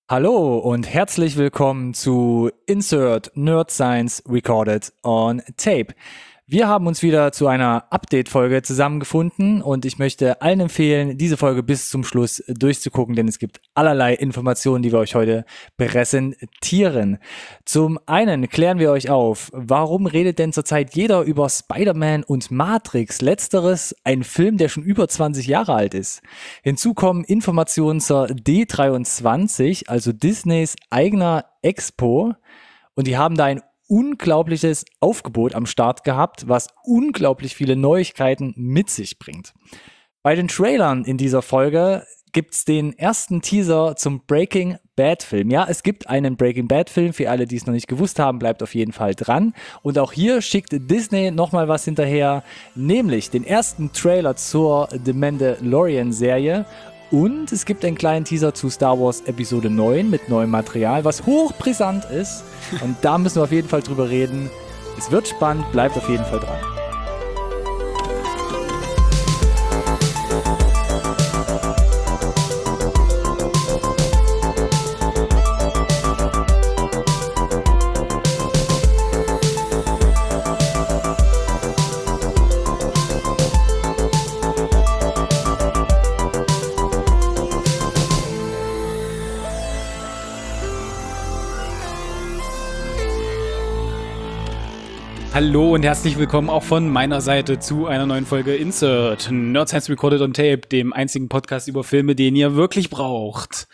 Hallo und herzlich willkommen zu Insert Nerd Science Recorded on Tape. Wir haben uns wieder zu einer Update-Folge zusammengefunden und ich möchte allen empfehlen, diese Folge bis zum Schluss durchzugucken, denn es gibt allerlei Informationen, die wir euch heute präsentieren. Zum einen klären wir euch auf, warum redet denn zurzeit jeder über Spider-Man und Matrix? Letzteres ein Film, der schon über 20 Jahre alt ist. Hinzu kommen Informationen zur D23, also Disneys eigener Expo, und die haben da ein unglaubliches Aufgebot am Start gehabt, was unglaublich viele Neuigkeiten mit sich bringt. Bei den Trailern in dieser Folge gibt's den ersten Teaser zum Breaking Bad Film. Ja, es gibt einen Breaking Bad Film. Für alle, die es noch nicht gewusst haben, bleibt auf jeden Fall dran. Und auch hier schickt Disney nochmal was hinterher, nämlich den ersten Trailer zur The Mandalorian Serie. Und es gibt einen kleinen Teaser zu Star Wars Episode 9 mit neuem Material, was hochbrisant ist. Und da müssen wir auf jeden Fall drüber reden. Es wird spannend, bleibt auf jeden Fall dran. Hallo und herzlich willkommen auch von meiner Seite zu einer neuen Folge Insert Nerd Science Recorded on Tape, dem einzigen Podcast über Filme, den ihr wirklich braucht.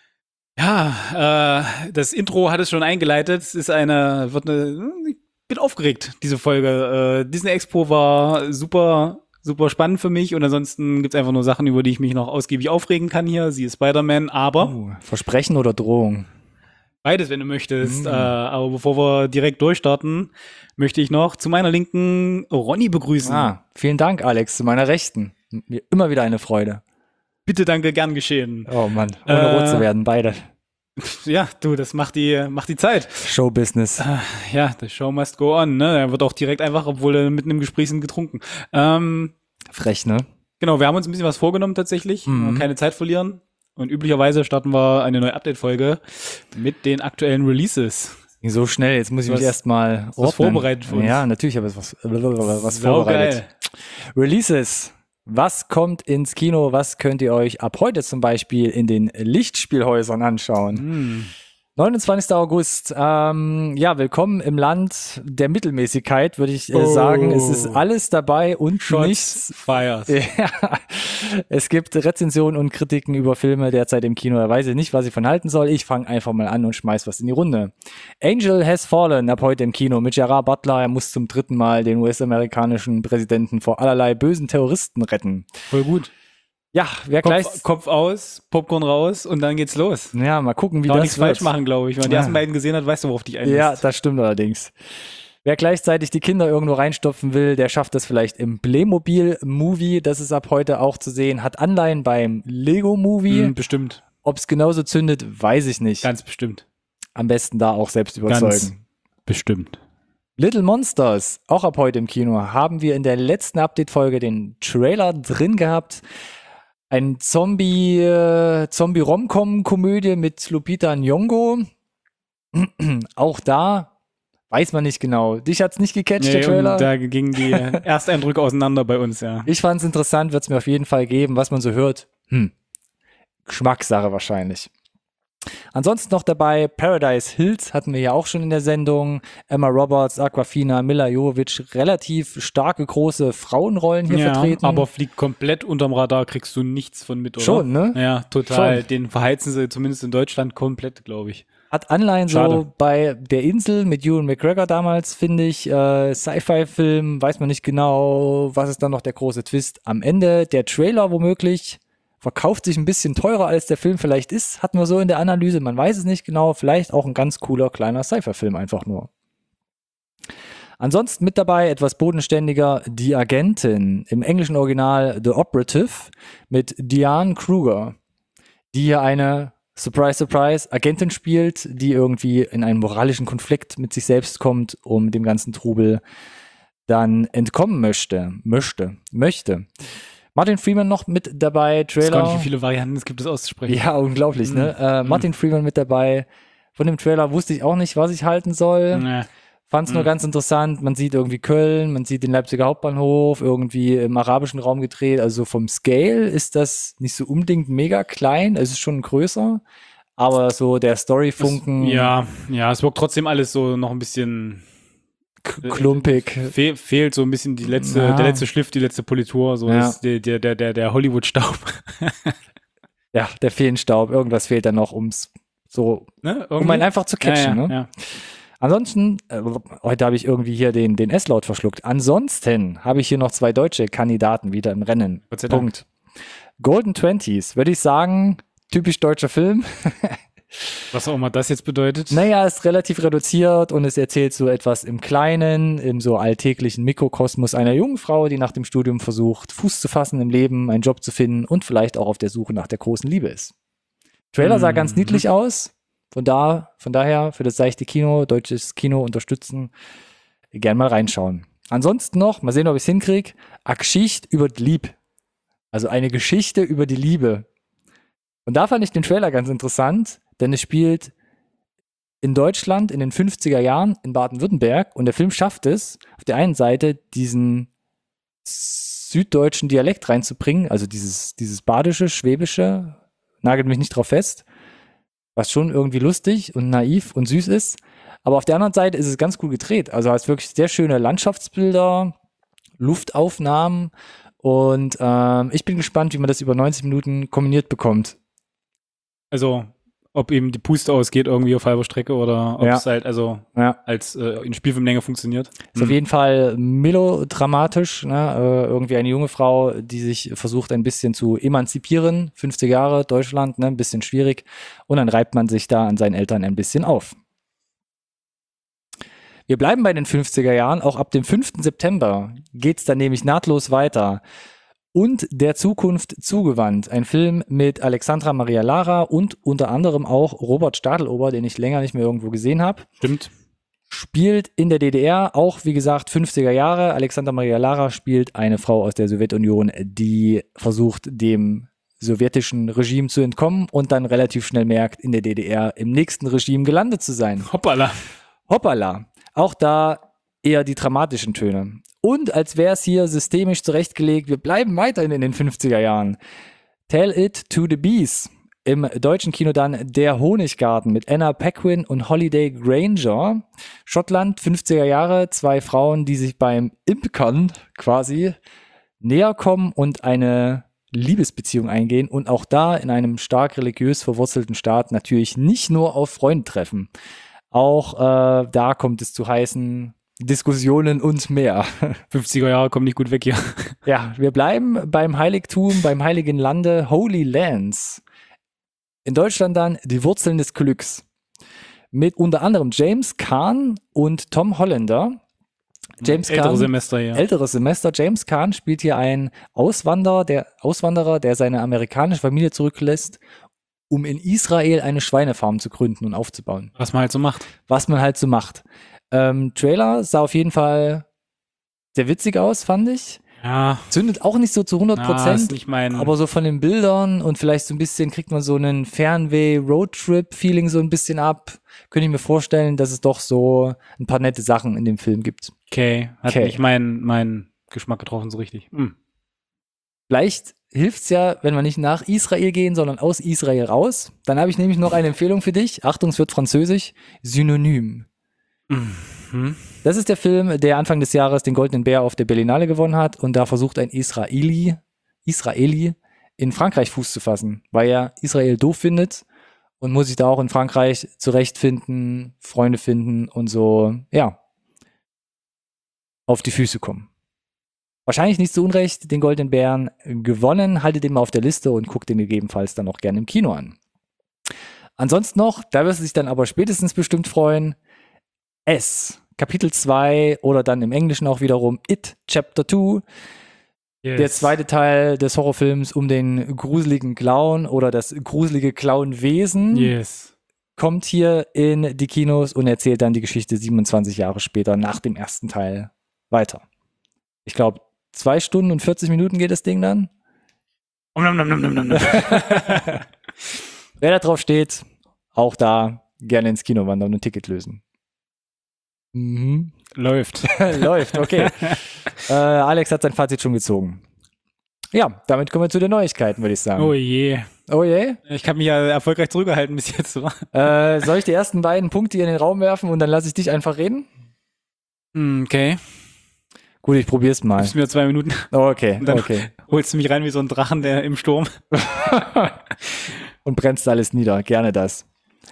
Ja, das Intro hat es schon eingeleitet. Es ist ich bin aufgeregt, diese Folge. Disney Expo war super spannend für mich und ansonsten gibt's einfach nur Sachen, über die ich mich noch ausgiebig aufregen kann hier. Siehe Spider-Man, aber Versprechen oder Drohung? Beides, wenn du möchtest. Aber bevor wir direkt durchstarten, möchte ich noch zu meiner Linken Ronny begrüßen. Vielen Dank, Alex, zu meiner Rechten. Mir immer wieder eine Freude. Bitte, danke, gern geschehen. Oh Mann, ohne rot zu werden, beide. Ja, du, das macht die Zeit. Showbusiness. Ja, the show must go on, ne? Er wird auch direkt einfach, obwohl er mitten im Gespräch sind, getrunken. Frech, ne? Genau, wir haben uns ein bisschen was vorgenommen tatsächlich. Keine Zeit verlieren. Und üblicherweise starten wir eine neue Update-Folge mit den aktuellen Releases. So schnell, jetzt muss ich mich erstmal was vorbereitet für uns. Ja, natürlich habe ich was vorbereitet. Releases. Was kommt ins Kino? Was könnt ihr euch ab heute zum Beispiel in den Lichtspielhäusern anschauen? 29. August. Willkommen im Land der Mittelmäßigkeit, würde ich sagen. Es ist alles dabei und nichts. Fires. Ja. Es gibt Rezensionen und Kritiken über Filme derzeit im Kino. Da weiß ich nicht, was ich von halten soll. Ich fange einfach mal an und schmeiß was in die Runde. Angel Has Fallen ab heute im Kino mit Gerard Butler. Er muss zum 3. Mal den US-amerikanischen Präsidenten vor allerlei bösen Terroristen retten. Voll gut. Ja, Kopf aus, Popcorn raus und dann geht's los. Ja, mal gucken, wie Kann das nichts falsch machen, glaube ich. Wenn man die ersten beiden gesehen hat, weißt du, worauf dich einlässt. Ja, das stimmt allerdings. Wer gleichzeitig die Kinder irgendwo reinstopfen will, der schafft das vielleicht im Playmobil-Movie. Das ist ab heute auch zu sehen. Hat Anleihen beim Lego-Movie. Bestimmt. Ob es genauso zündet, weiß ich nicht. Ganz bestimmt. Am besten da auch selbst überzeugen. Ganz bestimmt. Little Monsters, auch ab heute im Kino, haben wir in der letzten Update-Folge den Trailer drin gehabt. Ein Zombie-Rom-Com-Komödie mit Lupita Nyong'o. Auch da weiß man nicht genau. Dich hat's nicht gecatcht, der Trailer? Da gingen die Ersteindrücke auseinander bei uns, ja. Ich fand's interessant, wird's mir auf jeden Fall geben, was man so hört. Geschmackssache wahrscheinlich. Ansonsten noch dabei Paradise Hills, hatten wir ja auch schon in der Sendung. Emma Roberts, Awkwafina, Milla Jovovich, relativ starke, große Frauenrollen hier vertreten. Aber fliegt komplett unterm Radar, kriegst du nichts von mit, oder? Schon, ne? Ja, total. Schon. Den verheizen sie zumindest in Deutschland komplett, glaube ich. Hat Anleihen so bei Der Insel mit Ewan McGregor damals, finde ich. Sci-Fi-Film, weiß man nicht genau, was ist dann noch der große Twist am Ende. Der Trailer womöglich verkauft sich ein bisschen teurer, als der Film vielleicht ist, hatten wir so in der Analyse, man weiß es nicht genau, vielleicht auch ein ganz cooler, kleiner Sci-Fi-Film einfach nur. Ansonsten mit dabei etwas bodenständiger Die Agentin, im englischen Original The Operative mit Diane Kruger, die hier eine, surprise, surprise, Agentin spielt, die irgendwie in einen moralischen Konflikt mit sich selbst kommt, um dem ganzen Trubel dann entkommen möchte. Martin Freeman noch mit dabei, Ich weiß gar Trailer. nicht, wie viele Varianten es gibt, das auszusprechen. Ja, unglaublich, ne? Martin Freeman mit dabei. Von dem Trailer wusste ich auch nicht, was ich halten soll. Nee. Fand es nur ganz interessant. Man sieht irgendwie Köln, man sieht den Leipziger Hauptbahnhof, irgendwie im arabischen Raum gedreht. Also vom Scale ist das nicht so unbedingt mega klein. Es ist schon größer. Aber so der Storyfunken, Ja, es wirkt trotzdem alles so noch ein bisschen klumpig. fehlt so ein bisschen der letzte Schliff, die letzte Politur, so Ja. ist der Hollywood-Staub. Ja, der Feenstaub. Irgendwas fehlt dann noch, um einen einfach zu catchen. ja, Ne? ja. Ansonsten, heute habe ich irgendwie hier den S-Laut verschluckt. Ansonsten habe ich hier noch 2 deutsche Kandidaten wieder im Rennen. Gott sei Dank. Punkt. Golden Twenties, würde ich sagen, typisch deutscher Film. Was auch immer das jetzt bedeutet. Naja, ist relativ reduziert und es erzählt so etwas im Kleinen, im so alltäglichen Mikrokosmos einer jungen Frau, die nach dem Studium versucht, Fuß zu fassen im Leben, einen Job zu finden und vielleicht auch auf der Suche nach der großen Liebe ist. Trailer sah ganz niedlich aus. Von daher für das seichte Kino, deutsches Kino unterstützen, gern mal reinschauen. Ansonsten noch, mal sehen, ob ich es hinkriege, a Geschicht über die Lieb. Also eine Geschichte über die Liebe. Und da fand ich den Trailer ganz interessant, denn es spielt in Deutschland in den 50er Jahren in Baden-Württemberg und der Film schafft es, auf der einen Seite diesen süddeutschen Dialekt reinzubringen, also dieses badische, schwäbische, nagelt mich nicht drauf fest, was schon irgendwie lustig und naiv und süß ist. Aber auf der anderen Seite ist es ganz cool gedreht. Also hast wirklich sehr schöne Landschaftsbilder, Luftaufnahmen und ich bin gespannt, wie man das über 90 Minuten kombiniert bekommt. Also, ob eben die Puste ausgeht irgendwie auf halber Strecke oder ob es halt als in Spielfilmlänge funktioniert. Ist auf jeden Fall melodramatisch, ne? Irgendwie eine junge Frau, die sich versucht ein bisschen zu emanzipieren, 50 Jahre, Deutschland, ne? Ein bisschen schwierig und dann reibt man sich da an seinen Eltern ein bisschen auf. Wir bleiben bei den 50er Jahren, auch ab dem 5. September geht's dann nämlich nahtlos weiter. Und der Zukunft zugewandt. Ein Film mit Alexandra Maria Lara und unter anderem auch Robert Stadelober, den ich länger nicht mehr irgendwo gesehen habe. Stimmt. Spielt in der DDR, auch wie gesagt 50er Jahre. Alexandra Maria Lara spielt eine Frau aus der Sowjetunion, die versucht, dem sowjetischen Regime zu entkommen und dann relativ schnell merkt, in der DDR im nächsten Regime gelandet zu sein. Hoppala. Hoppala. Auch da eher die dramatischen Töne. Und als wäre es hier systemisch zurechtgelegt, wir bleiben weiterhin in den 50er Jahren. Tell It to the Bees. Im deutschen Kino dann Der Honiggarten mit Anna Paquin und Holliday Grainger. Schottland, 50er Jahre, 2 Frauen, die sich beim Imkern quasi näher kommen und eine Liebesbeziehung eingehen und auch da in einem stark religiös verwurzelten Staat natürlich nicht nur auf Freunde treffen. Auch da kommt es zu heißen Diskussionen und mehr. 50er Jahre kommen nicht gut weg hier. Ja, wir bleiben beim Heiligtum, beim heiligen Lande Holy Lands. In Deutschland dann Die Wurzeln des Glücks. Mit unter anderem James Caan und Tom Hollander. James Caan, älteres Semester. James Caan spielt hier einen Auswanderer, der seine amerikanische Familie zurücklässt, um in Israel eine Schweinefarm zu gründen und aufzubauen. Was man halt so macht. Trailer sah auf jeden Fall sehr witzig aus, fand ich. Ja. Zündet auch nicht so zu 100%, Ja, aber so von den Bildern und vielleicht so ein bisschen kriegt man so einen Fernweh-Roadtrip-Feeling so ein bisschen ab. Könnte ich mir vorstellen, dass es doch so ein paar nette Sachen in dem Film gibt. Okay, hat nicht mein Geschmack getroffen so richtig. Vielleicht hilft's ja, wenn wir nicht nach Israel gehen, sondern aus Israel raus. Dann habe ich nämlich noch eine Empfehlung für dich. Achtung, es wird französisch. Synonym. Das ist der Film, der Anfang des Jahres den Goldenen Bär auf der Berlinale gewonnen hat und da versucht ein Israeli in Frankreich Fuß zu fassen, weil er Israel doof findet und muss sich da auch in Frankreich zurechtfinden, Freunde finden und so, ja, auf die Füße kommen. Wahrscheinlich nicht zu Unrecht den Goldenen Bären gewonnen, haltet den mal auf der Liste und guckt den gegebenenfalls dann auch gerne im Kino an. Ansonsten noch, da wirst du dich dann aber spätestens bestimmt freuen, S, Kapitel 2 oder dann im Englischen auch wiederum It, Chapter 2. Yes. Der zweite Teil des Horrorfilms um den gruseligen Clown oder das gruselige Clownwesen kommt hier in die Kinos und erzählt dann die Geschichte 27 Jahre später nach dem ersten Teil weiter. Ich glaube, 2 Stunden und 40 Minuten geht das Ding dann. Nom, nom, nom, nom, nom, nom. Wer da drauf steht, auch da gerne ins Kino wandern und ein Ticket lösen. Mhm. Läuft. Läuft, okay. Alex hat sein Fazit schon gezogen. Ja, damit kommen wir zu den Neuigkeiten, würde ich sagen. Oh je. Oh je. Ich habe mich ja erfolgreich zurückgehalten bis jetzt. Soll ich die ersten beiden Punkte hier in den Raum werfen und dann lasse ich dich einfach reden? Okay. Gut, ich probier's mal. Gibst mir 2 Minuten. Oh, okay, Und dann okay. holst du mich rein wie so ein Drachen, der im Sturm. Und bremst alles nieder. Gerne das.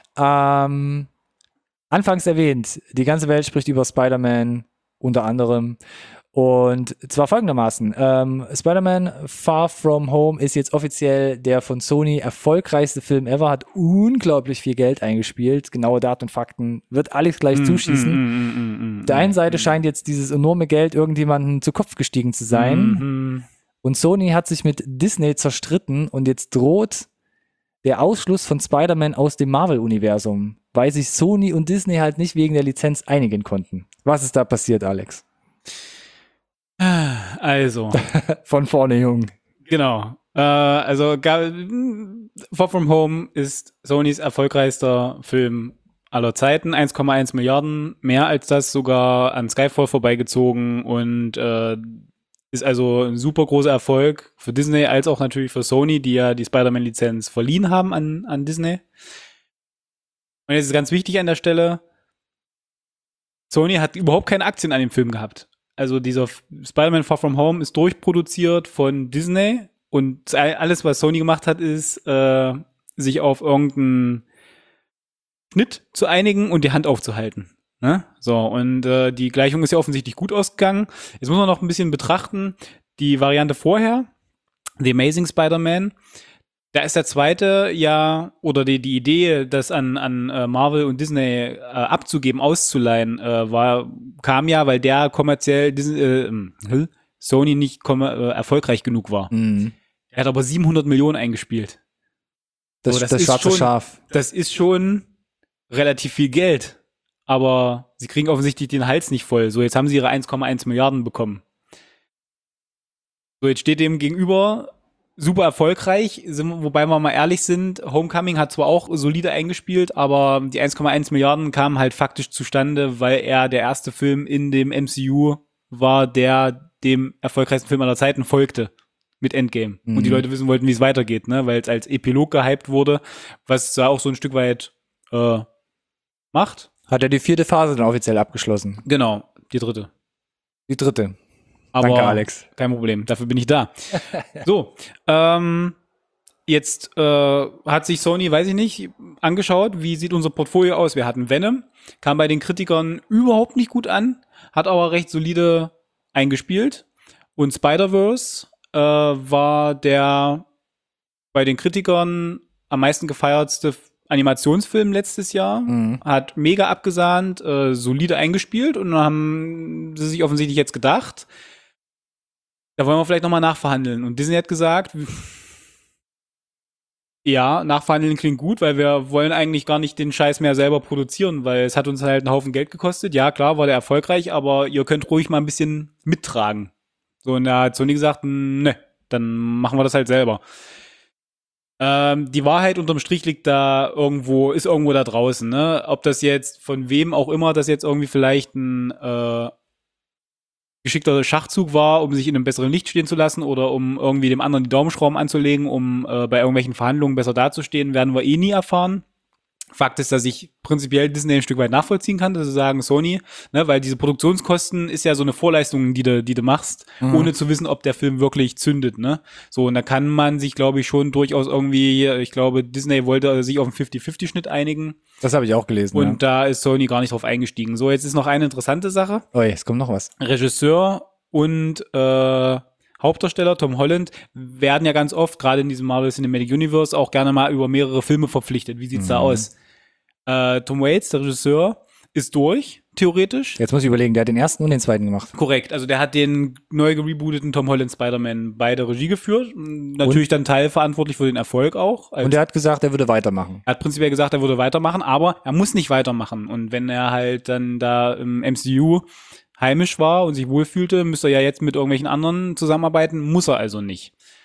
Anfangs erwähnt, die ganze Welt spricht über Spider-Man, unter anderem. Und zwar folgendermaßen. Spider-Man Far From Home ist jetzt offiziell der von Sony erfolgreichste Film ever, hat unglaublich viel Geld eingespielt. Genaue Daten und Fakten wird Alex gleich zuschießen. Auf der einen Seite scheint jetzt dieses enorme Geld irgendjemandem zu Kopf gestiegen zu sein. Und Sony hat sich mit Disney zerstritten und jetzt droht der Ausschluss von Spider-Man aus dem Marvel-Universum, weil sich Sony und Disney halt nicht wegen der Lizenz einigen konnten. Was ist da passiert, Alex? Also. Von vorne, Jung. Genau. Also Far From Home ist Sonys erfolgreichster Film aller Zeiten. 1,1 Milliarden, mehr als das sogar an Skyfall vorbeigezogen und ist also ein super großer Erfolg für Disney als auch natürlich für Sony, die ja die Spider-Man-Lizenz verliehen haben an Disney. Und jetzt ist ganz wichtig an der Stelle, Sony hat überhaupt keine Aktien an dem Film gehabt. Also dieser Spider-Man Far From Home ist durchproduziert von Disney und alles, was Sony gemacht hat, ist, sich auf irgendeinen Schnitt zu einigen und die Hand aufzuhalten. Ne? So, und die Gleichung ist ja offensichtlich gut ausgegangen. Jetzt muss man noch ein bisschen betrachten, die Variante vorher, The Amazing Spider-Man, da ist der zweite ja, oder die Idee, das an Marvel und Disney abzugeben, auszuleihen, kam ja, weil der kommerziell Sony nicht erfolgreich genug war. Mhm. Er hat aber 700 Millionen eingespielt. Das ist schwarze schon, Schaf. Das ist schon relativ viel Geld. Aber sie kriegen offensichtlich den Hals nicht voll. So, jetzt haben sie ihre 1,1 Milliarden bekommen. So, jetzt steht dem gegenüber super erfolgreich, wobei wir mal ehrlich sind, Homecoming hat zwar auch solide eingespielt, aber die 1,1 Milliarden kamen halt faktisch zustande, weil er der erste Film in dem MCU war, der dem erfolgreichsten Film aller Zeiten folgte. Mit Endgame. Mhm. Und die Leute wissen wollten, wie es weitergeht, ne? Weil es als Epilog gehypt wurde, was da auch so ein Stück weit macht. Hat er die 4. Phase dann offiziell abgeschlossen? Genau, die 3. Die 3. Aber Danke, Alex. Kein Problem, dafür bin ich da. So, jetzt hat sich Sony, weiß ich nicht, angeschaut, wie sieht unser Portfolio aus. Wir hatten Venom, kam bei den Kritikern überhaupt nicht gut an, hat aber recht solide eingespielt. Und Spider-Verse war der bei den Kritikern am meisten gefeiertste Animationsfilm letztes Jahr, hat mega abgesahnt, solide eingespielt und dann haben sie sich offensichtlich jetzt gedacht, da wollen wir vielleicht nochmal nachverhandeln. Und Disney hat gesagt, ja, nachverhandeln klingt gut, weil wir wollen eigentlich gar nicht den Scheiß mehr selber produzieren, weil es hat uns halt einen Haufen Geld gekostet. Ja, klar, war der erfolgreich, aber ihr könnt ruhig mal ein bisschen mittragen. So, und da hat Sony gesagt, ne, dann machen wir das halt selber. Die Wahrheit unterm Strich liegt da irgendwo, ist irgendwo da draußen, ne? Ob das jetzt von wem auch immer das jetzt irgendwie vielleicht ein geschickter Schachzug war, um sich in einem besseren Licht stehen zu lassen oder um irgendwie dem anderen die Daumenschrauben anzulegen, um bei irgendwelchen Verhandlungen besser dazustehen, werden wir eh nie erfahren. Fakt ist, dass ich prinzipiell Disney ein Stück weit nachvollziehen kann, dass sie sagen, Sony, ne, weil diese Produktionskosten ist ja so eine Vorleistung, die du machst, ohne zu wissen, ob der Film wirklich zündet, ne? So, und da kann man sich, glaube ich, schon durchaus irgendwie, ich glaube, Disney wollte sich auf einen 50-50-Schnitt einigen. Das habe ich auch gelesen. Und da ist Sony gar nicht drauf eingestiegen. So, jetzt ist noch eine interessante Sache. Oh, jetzt kommt noch was. Regisseur und Hauptdarsteller Tom Holland werden ja ganz oft, gerade in diesem Marvel Cinematic Universe, auch gerne mal über mehrere Filme verpflichtet. Wie sieht's da aus? Tom Waits, der Regisseur, ist durch, theoretisch. Jetzt muss ich überlegen, der hat den ersten und den zweiten gemacht. Korrekt, also der hat den neu gerebooteten Tom Holland Spider-Man beide Regie geführt. Natürlich dann teilverantwortlich für den Erfolg auch. Und er hat gesagt, er würde weitermachen. Er hat prinzipiell gesagt, er würde weitermachen, aber er muss nicht weitermachen. Und wenn er halt dann da im MCU heimisch war und sich wohlfühlte, müsste er ja jetzt mit irgendwelchen anderen zusammenarbeiten, muss er also nicht.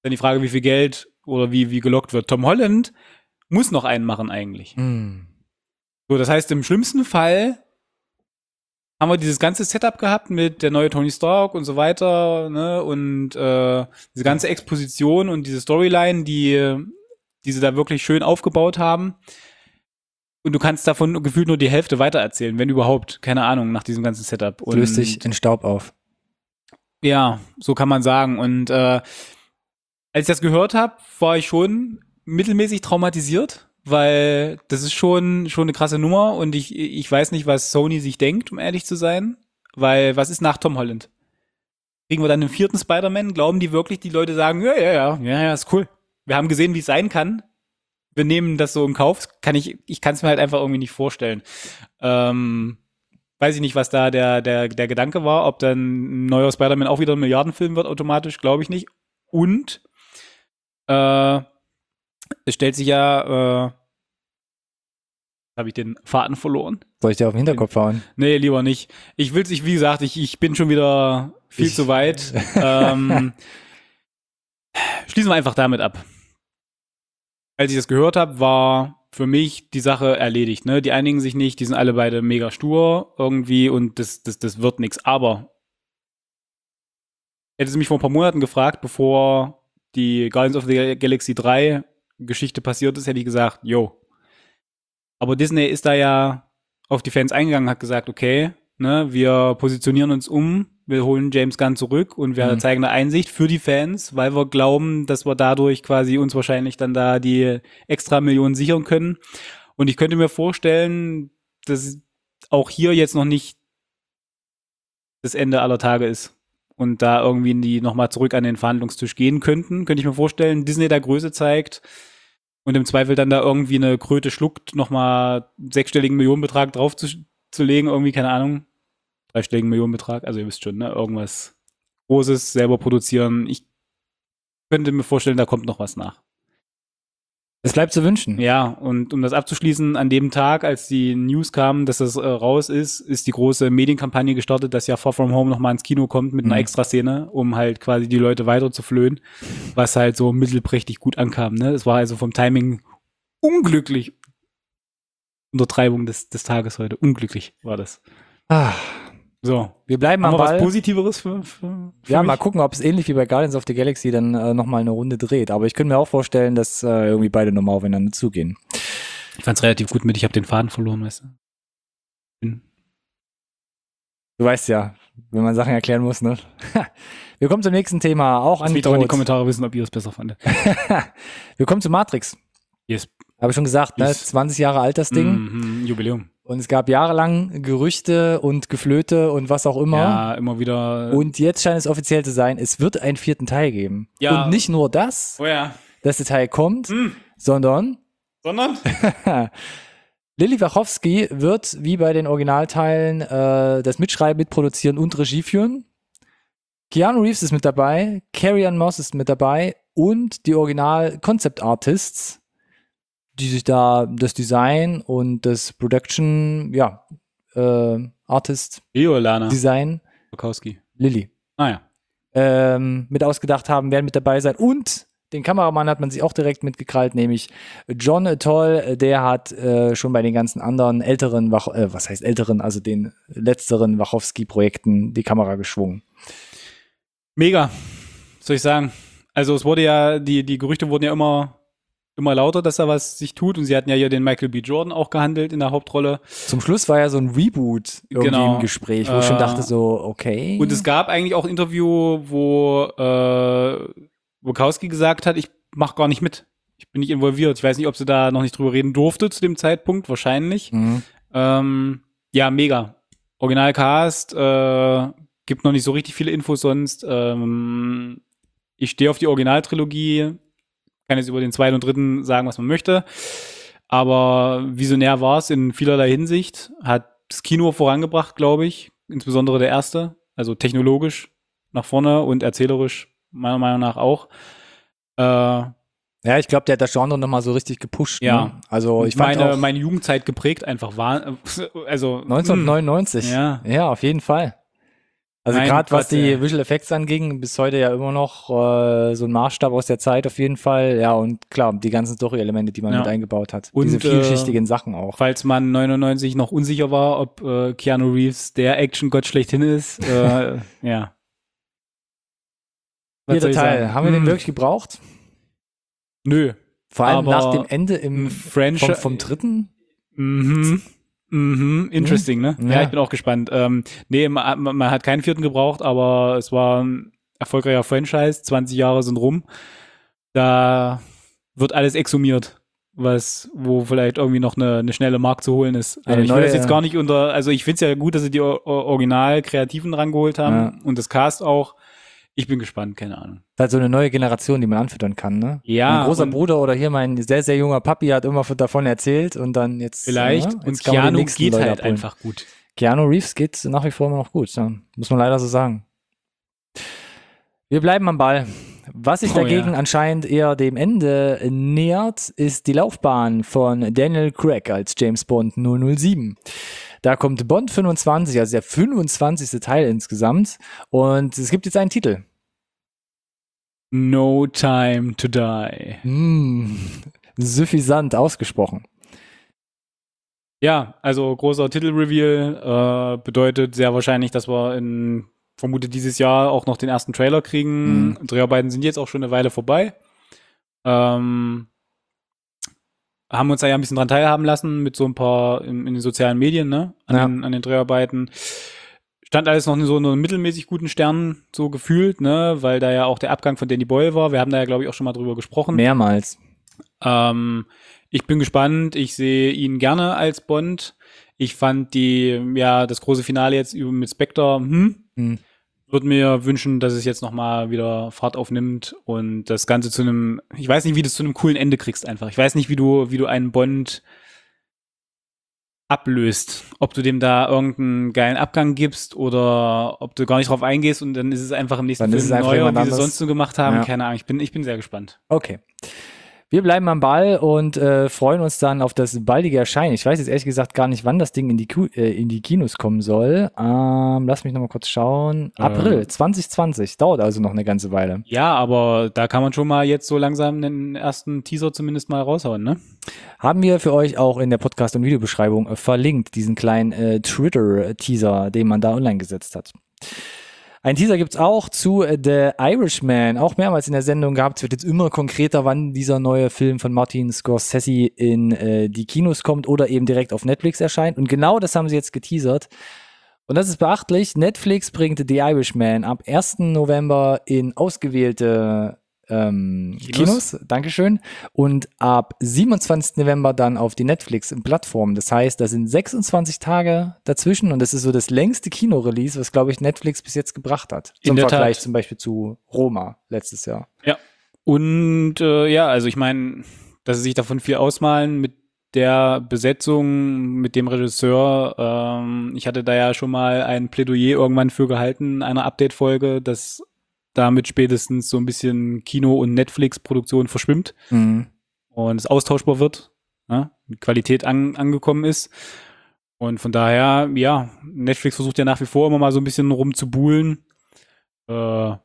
Dann die Frage, wie viel Geld oder wie gelockt wird. Tom Holland muss noch einen machen eigentlich. So, das heißt, im schlimmsten Fall haben wir dieses ganze Setup gehabt mit der neue Tony Stark und so weiter, ne, und diese ganze Exposition und diese Storyline, die sie da wirklich schön aufgebaut haben. Und du kannst davon gefühlt nur die Hälfte weitererzählen, wenn überhaupt, keine Ahnung, nach diesem ganzen Setup. Und löst sich in Staub auf. ja, so kann man sagen. Und als ich das gehört habe, war ich schon mittelmäßig traumatisiert, weil das ist schon eine krasse Nummer und ich weiß nicht, was Sony sich denkt, um ehrlich zu sein, weil was ist nach Tom Holland? Kriegen wir dann den 4. Spider-Man? Glauben die wirklich, die Leute sagen, ja, ist cool. Wir haben gesehen, wie es sein kann. Wir nehmen das so in Kauf. Ich kann es mir halt einfach irgendwie nicht vorstellen. Weiß ich nicht, was da der Gedanke war, ob dann ein neuer Spider-Man auch wieder ein Milliardenfilm wird automatisch, glaube ich nicht. Und es stellt sich ja, habe ich den Faden verloren? Soll ich dir auf den Hinterkopf hauen? Nee, lieber nicht. Ich will's nicht, wie gesagt, ich bin schon wieder viel zu weit. Schließen wir einfach damit ab. Als ich das gehört habe, war für mich die Sache erledigt. Ne? Die einigen sich nicht, die sind alle beide mega stur irgendwie und das wird nichts. Aber hätte sie mich vor ein paar Monaten gefragt, bevor die Guardians of the Galaxy 3 Geschichte passiert ist, hätte ich gesagt, yo. Aber Disney ist da ja auf die Fans eingegangen, hat gesagt, okay, ne, wir positionieren uns um, wir holen James Gunn zurück und wir zeigen eine Einsicht für die Fans, weil wir glauben, dass wir dadurch quasi uns wahrscheinlich dann da die extra Millionen sichern können. Und ich könnte mir vorstellen, dass auch hier jetzt noch nicht das Ende aller Tage ist und da irgendwie die nochmal zurück an den Verhandlungstisch gehen könnten. Könnte ich mir vorstellen, Disney da Größe zeigt und im Zweifel dann da irgendwie eine Kröte schluckt, nochmal einen 6-stelligen Millionenbetrag drauf zu legen, irgendwie, keine Ahnung, 3-stelligen Millionenbetrag, also ihr wisst schon, ne, irgendwas Großes selber produzieren. Ich könnte mir vorstellen, da kommt noch was nach. Es bleibt zu wünschen. Ja, und um das abzuschließen, an dem Tag, als die News kamen, dass das raus ist die große Medienkampagne gestartet, dass ja Far From Home nochmal ins Kino kommt mit einer Extraszene, um halt quasi die Leute weiter zu flöhen, was halt so mittelprächtig gut ankam. Ne? Es war also vom Timing unglücklich. Untertreibung des Tages heute. Unglücklich war das. So, wir bleiben am Ball. Ball. Was Positiveres für ja, mich? mal gucken, ob es ähnlich wie bei Guardians of the Galaxy dann nochmal eine Runde dreht. Aber ich könnte mir auch vorstellen, dass irgendwie beide nochmal aufeinander zugehen. Ich fand's relativ gut mit, ich habe den Faden verloren, weißt du. Du weißt ja, wenn man Sachen erklären muss, ne? Wir kommen zum nächsten Thema, auch an die Kommentare wissen, ob ihr es besser fandet. Wir kommen zu Matrix. Yes. Habe ich schon gesagt, ne? 20 Jahre alt das Ding. Jubiläum. Und es gab jahrelang Gerüchte und Geflöte und was auch immer. Ja, immer wieder. Und jetzt scheint es offiziell zu sein, es wird einen 4. Teil geben. Ja. Und nicht nur das, dass der Teil kommt, sondern Lily Wachowski wird wie bei den Originalteilen das Mitschreiben, Mitproduzieren und Regie führen. Keanu Reeves ist mit dabei, Carrie-Anne Moss ist mit dabei und die Original-Concept-Artists, die sich da das Design und das Production, Artist Lana Design Wachowski. Lilly. Mit ausgedacht haben, werden mit dabei sein. Und den Kameramann hat man sich auch direkt mitgekrallt, nämlich John Toll, der hat schon bei den ganzen anderen älteren, also den letzteren Wachowski-Projekten die Kamera geschwungen. Mega, soll ich sagen. Also es wurde ja, die Gerüchte wurden ja immer lauter, dass da was sich tut. Und sie hatten ja hier den Michael B. Jordan auch gehandelt in der Hauptrolle. Zum Schluss war ja so ein Reboot irgendwie im Gespräch, wo ich schon dachte so, okay. Und es gab eigentlich auch ein Interview, wo Wachowski gesagt hat, ich mach gar nicht mit. Ich bin nicht involviert. Ich weiß nicht, ob sie da noch nicht drüber reden durfte zu dem Zeitpunkt. Wahrscheinlich. Ja, mega. Originalcast, gibt noch nicht so richtig viele Infos sonst. Ich stehe auf die Originaltrilogie. Kann jetzt über den 2. und 3. sagen, was man möchte. Aber visionär war es in vielerlei Hinsicht. Hat das Kino vorangebracht, glaube ich. Insbesondere der erste. Also technologisch nach vorne und erzählerisch meiner Meinung nach auch. Ja, ich glaube, der hat das Genre nochmal so richtig gepusht. Ja. Ne? Also ich fand meine Jugendzeit geprägt einfach war. Also 1999. Ja, auf jeden Fall. Also Mein gerade was Gott, die Visual Effects anging, bis heute ja immer noch so ein Maßstab aus der Zeit auf jeden Fall. Ja, und klar, die ganzen Story-Elemente, die man Ja. mit eingebaut hat. Und, diese vielschichtigen Sachen auch. Falls man 99 noch unsicher war, ob Keanu Reeves der Action-Gott schlechthin ist, ja. Was soll Vierter ich Teil, sagen? haben wir den wirklich gebraucht? Nö. Vor allem Aber nach dem Ende vom dritten? Interesting, ne? Ja. Ja, ich bin auch gespannt. Nee, man hat keinen vierten gebraucht, aber es war ein erfolgreicher Franchise. 20 Jahre sind rum. Da wird alles exhumiert, wo vielleicht irgendwie noch eine schnelle Mark zu holen ist. Eine Ich will neue- das jetzt gar nicht also ich finde es ja gut, dass sie die Original-Kreativen rangeholt haben und das Cast auch. Ich bin gespannt, keine Ahnung. Das ist halt so eine neue Generation, die man anfüttern kann, ne? Ja, Mein großer und- Bruder oder hier mein sehr, sehr junger Papi hat immer davon erzählt und dann jetzt. Vielleicht. Jetzt Und kann man die Keanu nächsten geht Leute halt abholen. einfach gut. Keanu Reeves geht nach wie vor immer noch gut, ja. Muss man leider so sagen. Wir bleiben am Ball. Was sich Oh, dagegen ja. anscheinend eher dem Ende nähert, ist die Laufbahn von Daniel Craig als James Bond 007. Da kommt Bond 25, also der 25. Teil insgesamt. Und es gibt jetzt einen Titel. No Time to Die. Suffisant ausgesprochen. Ja, also großer Titelreveal bedeutet sehr wahrscheinlich, dass wir vermute dieses Jahr auch noch den ersten Trailer kriegen. Dreharbeiten sind jetzt auch schon eine Weile vorbei. Haben uns da ja ein bisschen dran teilhaben lassen mit so ein paar in den sozialen Medien, ne? An den Dreharbeiten. Stand alles noch in so einem mittelmäßig guten Sternen so gefühlt, ne? Weil da ja auch der Abgang von Danny Boyle war. Wir haben da ja, glaube ich, auch schon mal drüber gesprochen. Mehrmals. Ich bin gespannt. Ich sehe ihn gerne als Bond. Ich fand das große Finale jetzt mit Spectre, würde mir wünschen, dass es jetzt nochmal wieder Fahrt aufnimmt und das Ganze ich weiß nicht, wie du es zu einem coolen Ende kriegst einfach. Ich weiß nicht, wie du einen Bond ablöst. Ob du dem da irgendeinen geilen Abgang gibst oder ob du gar nicht drauf eingehst und dann ist es einfach im nächsten Dann ist es Film einfach neuer, jemand wie sie anderes. sonst so gemacht haben. Ja. Keine Ahnung, ich bin sehr gespannt. Okay. Wir bleiben am Ball und freuen uns dann auf das baldige Erscheinen. Ich weiß jetzt ehrlich gesagt gar nicht, wann das Ding in die Kinos kommen soll. Lass mich nochmal kurz schauen. April 2020. Dauert also noch eine ganze Weile. Ja, aber da kann man schon mal jetzt so langsam den ersten Teaser zumindest mal raushauen, ne? Haben wir für euch auch in der Podcast- und Videobeschreibung verlinkt, diesen kleinen Twitter-Teaser, den man da online gesetzt hat. Ein Teaser gibt's auch zu The Irishman, auch mehrmals in der Sendung gehabt. Es wird jetzt immer konkreter, wann dieser neue Film von Martin Scorsese in die Kinos kommt oder eben direkt auf Netflix erscheint. Und genau das haben sie jetzt geteasert. Und das ist beachtlich. Netflix bringt The Irishman ab 1. November in ausgewählte Kinos. Dankeschön. Und ab 27. November dann auf die Netflix-Plattform. Das heißt, da sind 26 Tage dazwischen und das ist so das längste Kino-Release, was, glaube ich, Netflix bis jetzt gebracht hat. Zum Vergleich zum Beispiel zu Roma letztes Jahr. Ja. Und also ich meine, dass sie sich davon viel ausmalen mit der Besetzung, mit dem Regisseur. Ich hatte da ja schon mal ein Plädoyer irgendwann für gehalten, einer Update-Folge, dass damit spätestens so ein bisschen Kino- und Netflix-Produktion verschwimmt und es austauschbar wird, ne? Mit Qualität angekommen ist. Und von daher, ja, Netflix versucht ja nach wie vor immer mal so ein bisschen rumzubuhlen. In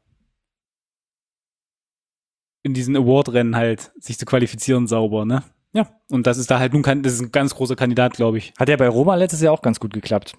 diesen Award-Rennen halt, sich zu qualifizieren sauber, ne? Ja, und das ist da halt das ist ein ganz großer Kandidat, glaube ich. Hat ja bei Roma letztes Jahr auch ganz gut geklappt.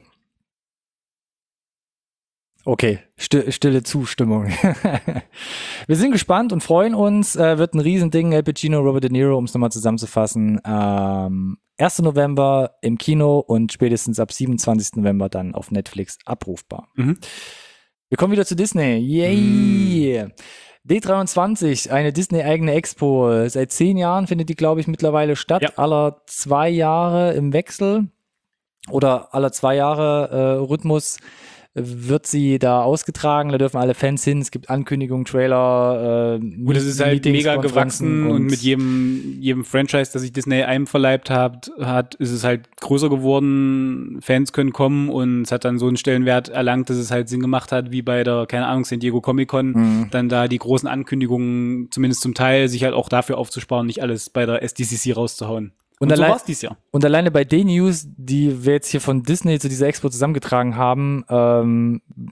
Okay, stille Zustimmung. Wir sind gespannt und freuen uns. Wird ein Riesending. Al Pacino, Robert De Niro, um es nochmal zusammenzufassen. 1. November im Kino und spätestens ab 27. November dann auf Netflix abrufbar. Wir kommen wieder zu Disney. Yay! D23, eine Disney-eigene Expo. Seit 10 Jahren findet die, glaube ich, mittlerweile statt. Ja. Aller 2 Jahre im Wechsel oder aller 2 Jahre Rhythmus wird sie da ausgetragen, da dürfen alle Fans hin, es gibt Ankündigungen, Trailer, Gut, es ist halt Meetings, mega Konferenzen gewachsen und mit jedem Franchise, das sich Disney einverleibt hat, ist es halt größer geworden, Fans können kommen und es hat dann so einen Stellenwert erlangt, dass es halt Sinn gemacht hat, wie bei der, keine Ahnung, San Diego Comic-Con, dann da die großen Ankündigungen, zumindest zum Teil, sich halt auch dafür aufzusparen, nicht alles bei der SDCC rauszuhauen. Und so war's dieses Jahr. Und alleine bei den News, die wir jetzt hier von Disney zu dieser Expo zusammengetragen haben,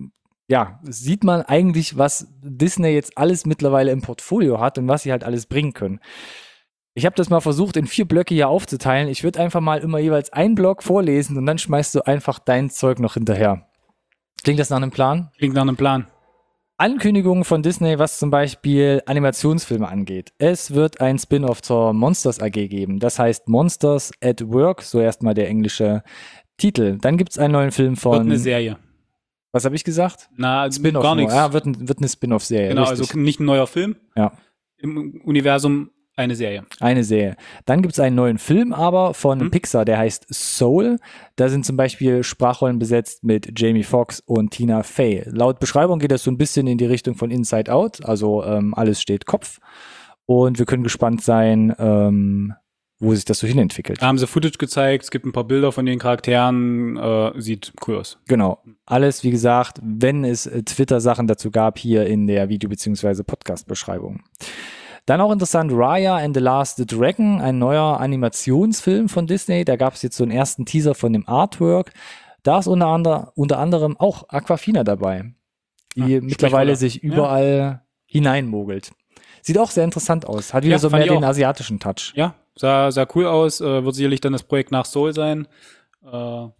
ja, sieht man eigentlich, was Disney jetzt alles mittlerweile im Portfolio hat und was sie halt alles bringen können. Ich habe das mal versucht, in 4 Blöcke hier aufzuteilen. Ich würde einfach mal immer jeweils einen Block vorlesen und dann schmeißt du einfach dein Zeug noch hinterher. Klingt das nach einem Plan? Klingt nach einem Plan. Ankündigungen von Disney, was zum Beispiel Animationsfilme angeht. Es wird ein Spin-off zur Monsters AG geben. Das heißt Monsters at Work, so erstmal der englische Titel. Dann gibt es einen neuen Film Wird von... eine Serie. Was habe ich gesagt? Na, Spin-off. gar nichts. Ja, wird eine Spin-off-Serie. Genau, richtig. also nicht ein neuer Film. Ja. Im Universum eine Serie. Eine Serie. Dann gibt es einen neuen Film aber von Pixar, der heißt Soul. Da sind zum Beispiel Sprachrollen besetzt mit Jamie Foxx und Tina Fey. Laut Beschreibung geht das so ein bisschen in die Richtung von Inside Out, also alles steht Kopf. Und wir können gespannt sein, wo sich das so hinentwickelt. Da haben sie Footage gezeigt, es gibt ein paar Bilder von den Charakteren, sieht cool aus. Genau. Alles, wie gesagt, wenn es Twitter-Sachen dazu gab, hier in der Video- bzw. Podcast-Beschreibung. Dann auch interessant, Raya and the Last Dragon, ein neuer Animationsfilm von Disney. Da gab es jetzt so einen ersten Teaser von dem Artwork. Da ist unter anderem auch Aquafina dabei, die mittlerweile sich überall hineinmogelt. Sieht auch sehr interessant aus. Hat wieder so mehr den asiatischen Touch. Ja, sah cool aus. Wird sicherlich dann das Projekt nach Soul sein. Ja.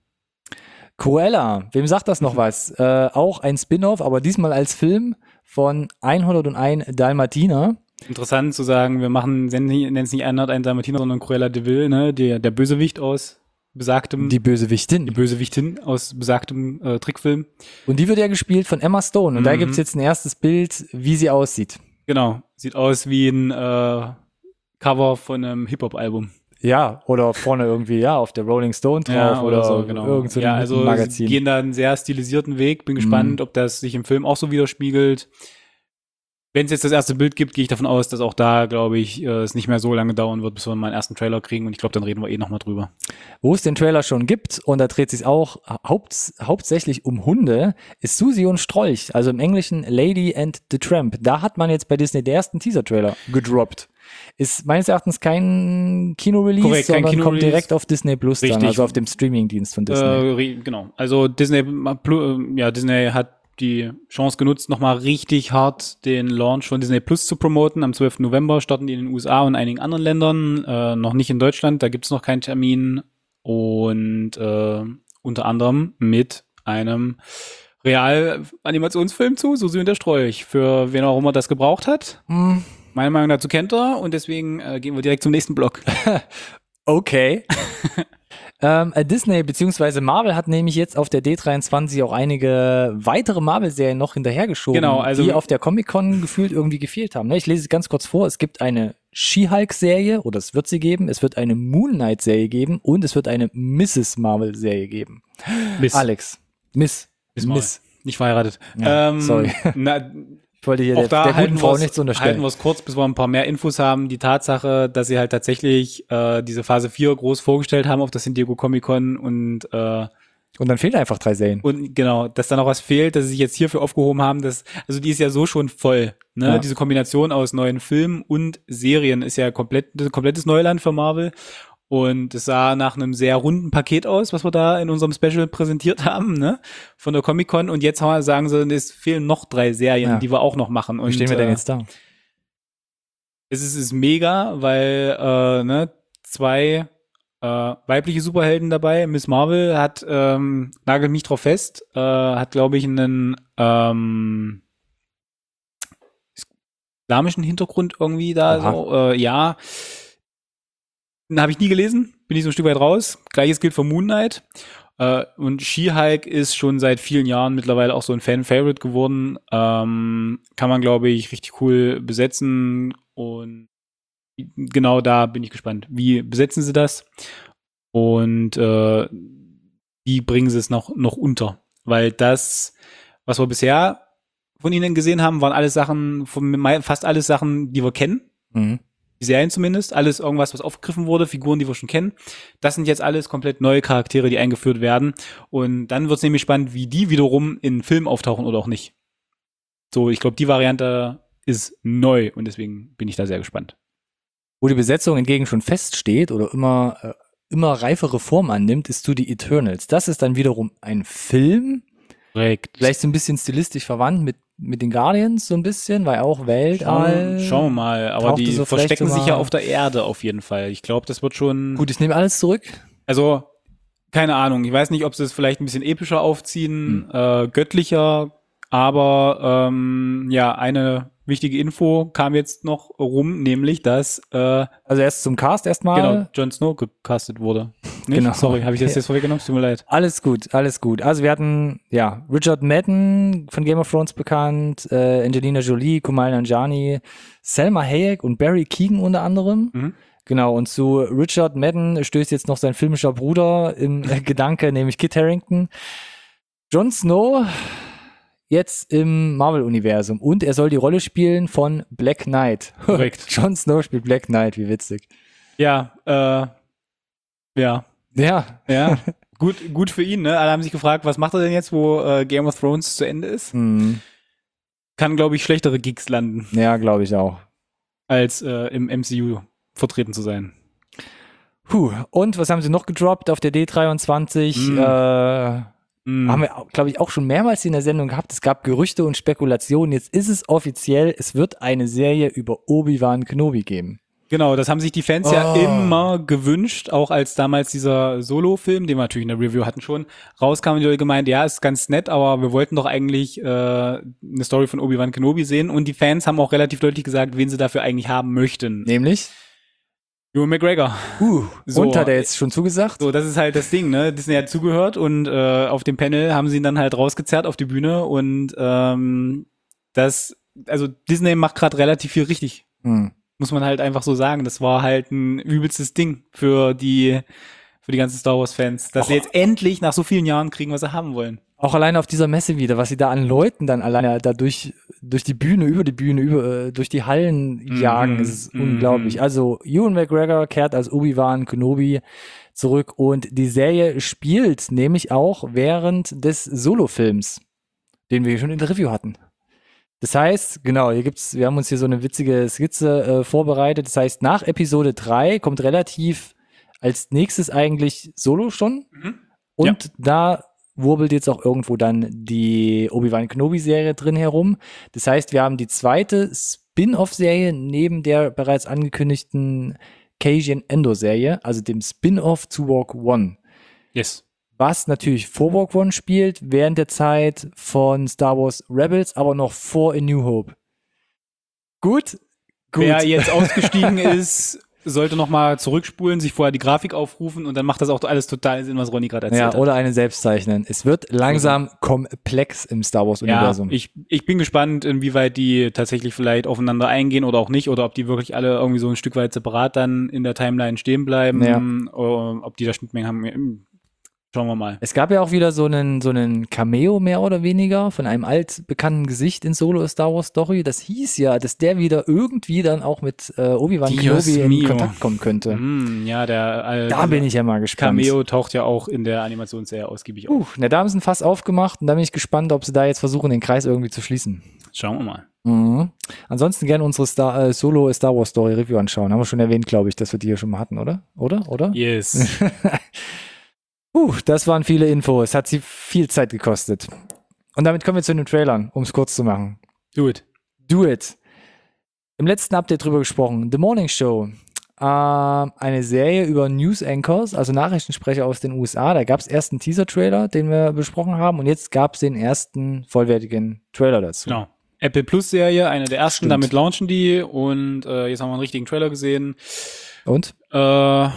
Cruella, wem sagt das noch was? Auch ein Spin-off, aber diesmal als Film von 101 Dalmatiner. Interessant zu sagen, wir nennen es nicht 101 Dalmatiner, sondern Cruella de Vil, ne? Der Bösewicht aus besagtem. Die Bösewichtin. Die Bösewichtin aus besagtem Trickfilm. Und die wird ja gespielt von Emma Stone. Und da gibt's jetzt ein erstes Bild, wie sie aussieht. Genau. Sieht aus wie ein Cover von einem Hip-Hop-Album. Ja, oder vorne irgendwie, auf der Rolling Stone drauf Ja, oder so, genau. irgend so ja, ein also Magazin. Sie gehen da einen sehr stilisierten Weg. Bin gespannt, ob das sich im Film auch so widerspiegelt. Wenn es jetzt das erste Bild gibt, gehe ich davon aus, dass auch da, glaube ich, es nicht mehr so lange dauern wird, bis wir mal einen ersten Trailer kriegen. Und ich glaube, dann reden wir nochmal drüber. Wo es den Trailer schon gibt, und da dreht sich auch hauptsächlich um Hunde, ist Susi und Strolch, also im Englischen Lady and the Tramp. Da hat man jetzt bei Disney den ersten Teaser-Trailer gedroppt. Ist meines Erachtens kein Kino-Release, Korrekt, kein sondern kommt Kino-Release. direkt auf Disney Plus dann, also auf dem Streaming-Dienst von Disney. Genau. Also Disney hat die Chance genutzt, nochmal richtig hart den Launch von Disney Plus zu promoten. Am 12. November starten die in den USA und einigen anderen Ländern, noch nicht in Deutschland, da gibt's noch keinen Termin. Und unter anderem mit einem Real-Animationsfilm zu, Susi und der Strolch, für wen auch immer das gebraucht hat. Meine Meinung dazu kennt er und deswegen gehen wir direkt zum nächsten Block. Okay. Disney bzw. Marvel hat nämlich jetzt auf der D23 auch einige weitere Marvel-Serien noch hinterhergeschoben, Genau, also die auf der Comic-Con gefühlt irgendwie gefehlt haben. Ich lese es ganz kurz vor. Es gibt eine She-Hulk-Serie, oder es wird sie geben. Es wird eine Moon Knight-Serie geben und es wird eine Mrs. Marvel-Serie geben. Alex. Miss. Nicht verheiratet. Ja, sorry. Ich wollte hier der guten Frau nichts unterstellen. Halten wir es kurz, bis wir ein paar mehr Infos haben. Die Tatsache, dass sie halt tatsächlich diese Phase 4 groß vorgestellt haben auf der San Diego Comic-Con und dann fehlen einfach 3 Serien. Und genau, dass da noch was fehlt, dass sie sich jetzt hierfür aufgehoben haben, also die ist ja so schon voll, ne? Ja. Diese Kombination aus neuen Filmen und Serien ist ja komplettes Neuland für Marvel. Und es sah nach einem sehr runden Paket aus, was wir da in unserem Special präsentiert haben, ne? Von der Comic-Con. Und jetzt sagen sie, es fehlen noch 3 Serien, die wir auch noch machen. Und, wie stehen wir denn jetzt da? Es ist mega, weil 2 weibliche Superhelden dabei. Miss Marvel hat, nagelt mich drauf fest, hat, glaube ich, einen islamischen Hintergrund irgendwie da. So, ja. Habe ich nie gelesen, bin ich so ein Stück weit raus. Gleiches gilt für Moon Knight. Und She-Hulk ist schon seit vielen Jahren mittlerweile auch so ein Fan-Favorite geworden. Kann man, glaube ich, richtig cool besetzen. Und genau da bin ich gespannt. Wie besetzen sie das? Und wie bringen sie es noch unter? Weil das, was wir bisher von ihnen gesehen haben, waren fast alles Sachen, die wir kennen. Mhm. Die Serien zumindest, alles irgendwas, was aufgegriffen wurde, Figuren, die wir schon kennen. Das sind jetzt alles komplett neue Charaktere, die eingeführt werden. Und dann wird es nämlich spannend, wie die wiederum in Filmen auftauchen oder auch nicht. So, ich glaube, die Variante ist neu und deswegen bin ich da sehr gespannt. Wo die Besetzung hingegen schon feststeht oder immer reifere Form annimmt, ist To the Eternals. Das ist dann wiederum ein Film Korrekt. Vielleicht so ein bisschen stilistisch verwandt mit den Guardians, so ein bisschen, weil auch Weltall. Schauen wir mal. Aber tauchte die so vielleicht verstecken sich mal- ja auf der Erde auf jeden Fall. Ich glaube, das wird schon. Gut, ich nehme alles zurück. Also, keine Ahnung. Ich weiß nicht, ob sie es vielleicht ein bisschen epischer aufziehen, göttlicher. Aber ja, eine wichtige Info kam jetzt noch rum, nämlich, dass Also erst zum Cast erstmal. genau, Jon Snow gecastet wurde. Nicht? Genau. Sorry, habe ich das jetzt vorweggenommen? Tut mir leid. Alles gut, alles gut. Also wir hatten, ja, Richard Madden von Game of Thrones bekannt, Angelina Jolie, Kumail Nanjiani, Selma Hayek und Barry Keoghan unter anderem. Mhm. Genau, und zu Richard Madden stößt jetzt noch sein filmischer Bruder im Gedanke, nämlich Kit Harington. Jon Snow jetzt im Marvel-Universum und er soll die Rolle spielen von Black Knight. Korrekt. Jon Snow spielt Black Knight, wie witzig. Ja, ja. Ja. Gut für ihn, ne? Alle haben sich gefragt, was macht er denn jetzt, wo Game of Thrones zu Ende ist? Hm. Kann, glaube ich, schlechtere Gigs landen, Ja, glaube ich auch. als im MCU vertreten zu sein. Und was haben sie noch gedroppt auf der D23? Haben wir, glaube ich, auch schon mehrmals in der Sendung gehabt. Es gab Gerüchte und Spekulationen. Jetzt ist es offiziell, es wird eine Serie über Obi-Wan Kenobi geben. Genau, das haben sich die Fans ja immer gewünscht, auch als damals dieser Solo-Film, den wir natürlich in der Review hatten schon, rauskam und die Leute gemeint, ja, ist ganz nett, aber wir wollten doch eigentlich eine Story von Obi-Wan Kenobi sehen und die Fans haben auch relativ deutlich gesagt, wen sie dafür eigentlich haben möchten. Nämlich? Ewan McGregor. So. Und hat er jetzt schon zugesagt? So, das ist halt das Ding, ne? Disney hat zugehört und auf dem Panel haben sie ihn dann halt rausgezerrt auf die Bühne und also Disney macht gerade relativ viel richtig. Muss man halt einfach so sagen. Das war halt ein übelstes Ding für die ganzen Star Wars Fans, dass sie jetzt endlich nach so vielen Jahren kriegen, was sie haben wollen. Auch alleine auf dieser Messe wieder, was sie da an Leuten dann alleine da durch die Bühne, über die Bühne, durch die Hallen jagen, ist unglaublich. Also Ewan McGregor kehrt als Obi-Wan Kenobi zurück und die Serie spielt nämlich auch während des Solo-Films, den wir schon in der Review hatten. Das heißt, genau, wir haben uns hier so eine witzige Skizze vorbereitet. Das heißt, nach Episode 3 kommt relativ als nächstes eigentlich Solo schon. Und da wurbelt jetzt auch irgendwo dann die Obi-Wan Kenobi-Serie drin herum. Das heißt, wir haben die zweite Spin-off-Serie neben der bereits angekündigten Cassian Andor-Serie, also dem Spin-off zu Rogue One. Yes. Was natürlich vor Rogue One spielt, während der Zeit von Star Wars Rebels, aber noch vor A New Hope. Gut. Wer jetzt ausgestiegen ist, sollte nochmal zurückspulen, sich vorher die Grafik aufrufen und dann macht das auch alles total Sinn, was Ronny gerade erzählt hat. Ja, oder eine selbst zeichnen. Es wird langsam komplex im Star Wars-Universum. Ja, ich bin gespannt, inwieweit die tatsächlich vielleicht aufeinander eingehen oder auch nicht, oder ob die wirklich alle irgendwie so ein Stück weit separat dann in der Timeline stehen bleiben, oder ob die da Schnittmengen haben. Schauen wir mal. Es gab ja auch wieder so einen Cameo mehr oder weniger von einem altbekannten Gesicht in Solo A Star Wars Story. Das hieß ja, dass der wieder irgendwie dann auch mit Obi-Wan Kenobi in Kontakt kommen könnte. Ja, da bin ich ja mal gespannt. Cameo taucht ja auch in der Animationsserie ausgiebig auf. Da haben sie ein Fass aufgemacht und da bin ich gespannt, ob sie da jetzt versuchen, den Kreis irgendwie zu schließen. Schauen wir mal. Ansonsten gerne unsere Solo A Star Wars Story Review anschauen. Haben wir schon erwähnt, glaube ich, dass wir die hier schon mal hatten, oder? Oder? Yes. Das waren viele Infos. Hat sie viel Zeit gekostet. Und damit kommen wir zu den Trailern, um es kurz zu machen. Do it. Im letzten Update drüber gesprochen. The Morning Show. Eine Serie über News Anchors, also Nachrichtensprecher aus den USA. Da gab es erst einen Teaser-Trailer, den wir besprochen haben. Und jetzt gab es den ersten vollwertigen Trailer dazu. Genau. Apple Plus Serie, eine der ersten. Stimmt. Damit launchen die. Und jetzt haben wir einen richtigen Trailer gesehen. Und? Ja.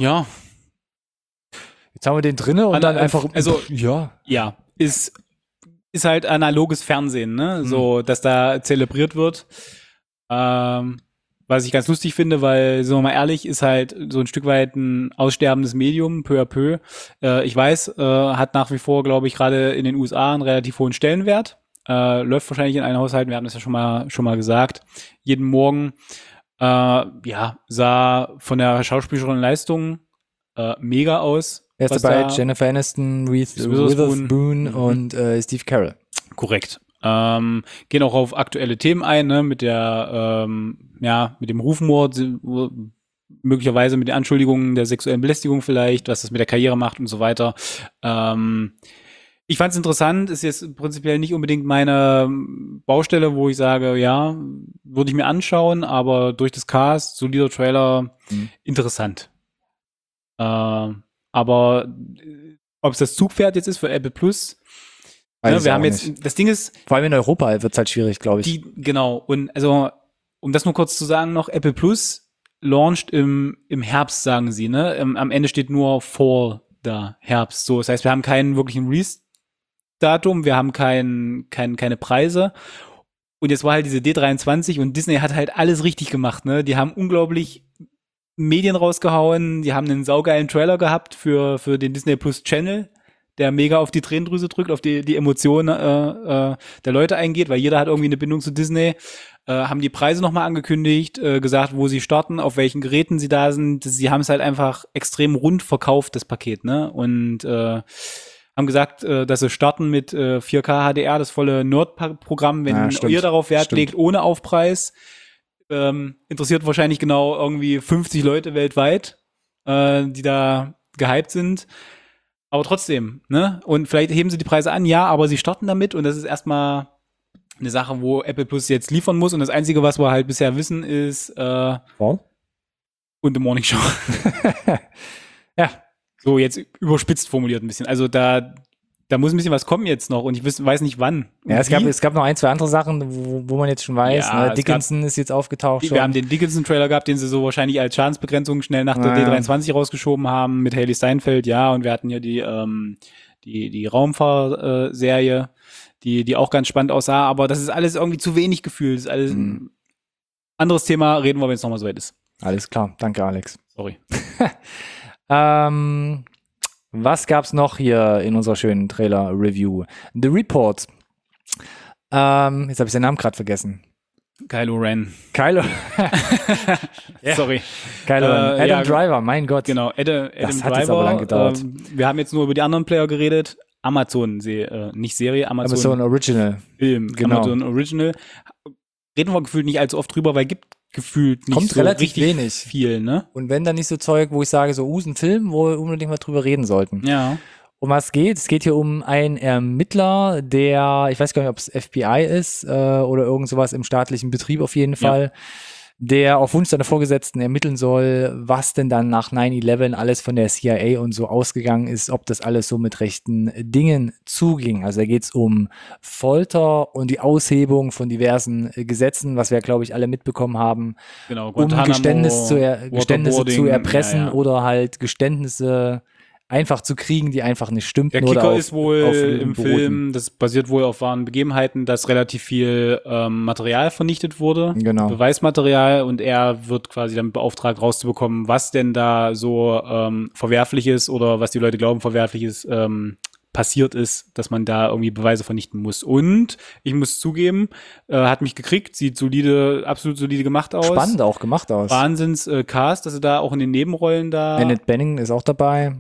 Jetzt haben wir den drinne und dann einfach. Also, ja. Ja, ist halt analoges Fernsehen, ne? So, dass da zelebriert wird. Was ich ganz lustig finde, weil, sagen wir mal ehrlich, ist halt so ein Stück weit ein aussterbendes Medium, peu à peu. Ich weiß, hat nach wie vor, glaube ich, gerade in den USA einen relativ hohen Stellenwert. Läuft wahrscheinlich in allen Haushalten, wir haben das ja schon mal gesagt. Jeden Morgen, sah von der schauspielerischen Leistung mega aus. Er ist dabei Jennifer Aniston, Reese Witherspoon und Steve Carell. Korrekt. Gehen auch auf aktuelle Themen ein, ne, mit dem Rufmord, möglicherweise mit den Anschuldigungen der sexuellen Belästigung vielleicht, was das mit der Karriere macht und so weiter. Ich fand es interessant, ist jetzt prinzipiell nicht unbedingt meine Baustelle, wo ich sage, ja, würde ich mir anschauen, aber durch das Cast, solider Trailer, interessant. Aber ob es das Zugpferd jetzt ist für Apple Plus, wir haben jetzt, nicht. Das Ding ist, vor allem in Europa wird es halt schwierig, glaube ich. Genau, und also, um das nur kurz zu sagen noch, Apple Plus launcht im Herbst, sagen sie, ne? Am Ende steht nur Fall da, Herbst. So, das heißt, wir haben keinen wirklichen Release-Datum, wir haben keine Preise. Und jetzt war halt diese D23 und Disney hat halt alles richtig gemacht, ne? Die haben unglaublich Medien rausgehauen, die haben einen saugeilen Trailer gehabt für den Disney Plus Channel, der mega auf die Tränendrüse drückt, auf die Emotionen der Leute eingeht, weil jeder hat irgendwie eine Bindung zu Disney. Haben die Preise nochmal angekündigt, gesagt, wo sie starten, auf welchen Geräten sie da sind. Sie haben es halt einfach extrem rund verkauft, das Paket, ne? Und haben gesagt, dass sie starten mit 4K HDR, das volle Nerd-Programm, wenn ihr darauf Wert legt, ohne Aufpreis. Interessiert wahrscheinlich genau irgendwie 50 Leute weltweit, die da gehypt sind. Aber trotzdem, ne? Und vielleicht heben sie die Preise an, ja, aber sie starten damit und das ist erstmal eine Sache, wo Apple Plus jetzt liefern muss und das Einzige, was wir halt bisher wissen, ist und The Morning Show. Ja. So jetzt überspitzt formuliert ein bisschen. Also da muss ein bisschen was kommen jetzt noch und ich weiß nicht wann. Ja, es gab noch ein, zwei andere Sachen, wo man jetzt schon weiß. Ja, ne? Dickinson ist jetzt aufgetaucht schon. Wir haben den Dickinson-Trailer gehabt, den sie so wahrscheinlich als Schadensbegrenzung schnell nach der D23 rausgeschoben haben mit Hailee Steinfeld, ja, und wir hatten ja die Raumfahrserie, die auch ganz spannend aussah, aber das ist alles irgendwie zu wenig gefühlt. Das ist alles anderes Thema, reden wir, wenn es nochmal so weit ist. Alles klar, danke Alex. Sorry. Was gab's noch hier in unserer schönen Trailer-Review? The Report. Jetzt habe ich den Namen gerade vergessen. Kylo Ren. Yeah. Sorry. Kylo Ren. Adam Driver, mein Gott. Genau, Adam das Driver. Hat jetzt aber lang gedauert. Wir haben jetzt nur über die anderen Player geredet. Amazon, nicht Serie, Amazon Original. Film, genau. Amazon Original. Reden wir gefühlt nicht allzu oft drüber, weil gibt gefühlt nicht kommt so relativ richtig wenig. Viel, ne? Und wenn dann nicht so Zeug, wo ich sage, so ist ein Film, wo wir unbedingt mal drüber reden sollten. Ja. Um was geht? Es geht hier um einen Ermittler, der, ich weiß gar nicht, ob es FBI ist oder irgend sowas im staatlichen Betrieb auf jeden Fall, der auf Wunsch seiner Vorgesetzten ermitteln soll, was denn dann nach 9/11 alles von der CIA und so ausgegangen ist, ob das alles so mit rechten Dingen zuging. Also da geht es um Folter und die Aushebung von diversen Gesetzen, was wir, glaube ich, alle mitbekommen haben, genau, um Geständnisse zu erpressen oder halt Geständnisse einfach zu kriegen, die einfach nicht stimmten. Der Kicker ist wohl im Film, das basiert wohl auf wahren Begebenheiten, dass relativ viel Material vernichtet wurde, genau. Beweismaterial, und er wird quasi damit beauftragt, rauszubekommen, was denn da so verwerflich ist oder was die Leute glauben verwerflich ist, passiert ist, dass man da irgendwie Beweise vernichten muss. Und ich muss zugeben, hat mich gekriegt, sieht absolut solide gemacht aus. Spannend auch gemacht aus. Wahnsinns Cast, dass sie da auch in den Nebenrollen da Annette Bening ist auch dabei.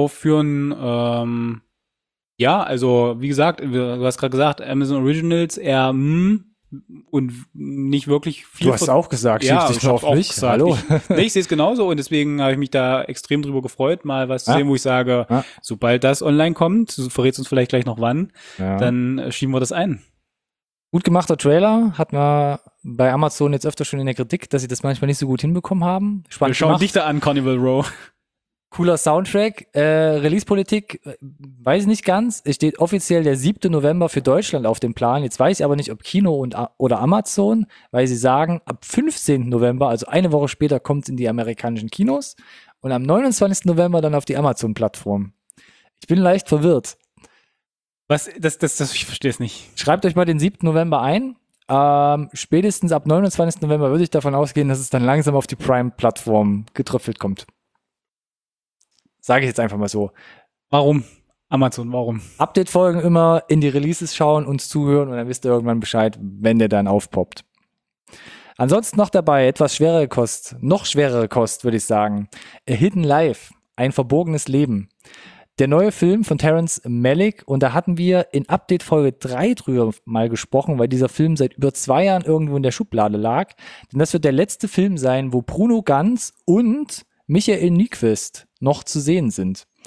Aufführen. Ja, also wie gesagt, du hast gerade gesagt, Amazon Originals eher und nicht wirklich viel. Du hast auch gesagt, ja, ich auf mich. Hallo. Ich sehe es genauso und deswegen habe ich mich da extrem drüber gefreut, mal was zu sehen, wo ich sage, sobald das online kommt, du verrätst uns vielleicht gleich noch wann, dann schieben wir das ein. Gut gemachter Trailer, hat man bei Amazon jetzt öfter schon in der Kritik, dass sie das manchmal nicht so gut hinbekommen haben. Spannend Wir schauen dich da an, Carnival Row. Cooler Soundtrack, Release-Politik, weiß ich nicht ganz. Es steht offiziell der 7. November für Deutschland auf dem Plan. Jetzt weiß ich aber nicht, ob Kino oder Amazon, weil sie sagen, ab 15. November, also eine Woche später, kommt es in die amerikanischen Kinos und am 29. November dann auf die Amazon-Plattform. Ich bin leicht verwirrt. Was? Ich verstehe es nicht. Schreibt euch mal den 7. November ein. Spätestens ab 29. November würde ich davon ausgehen, dass es dann langsam auf die Prime-Plattform getröpfelt kommt. Sage ich jetzt einfach mal so. Warum? Amazon, warum? Update-Folgen immer in die Releases schauen, uns zuhören und dann wisst ihr irgendwann Bescheid, wenn der dann aufpoppt. Ansonsten noch dabei etwas schwerere Kost, noch schwerere Kost, würde ich sagen. A Hidden Life, ein verborgenes Leben. Der neue Film von Terrence Malick, und da hatten wir in Update-Folge 3 drüber mal gesprochen, weil dieser Film seit über 2 Jahren irgendwo in der Schublade lag. Denn das wird der letzte Film sein, wo Bruno Ganz und Michael Nyqvist noch zu sehen sind.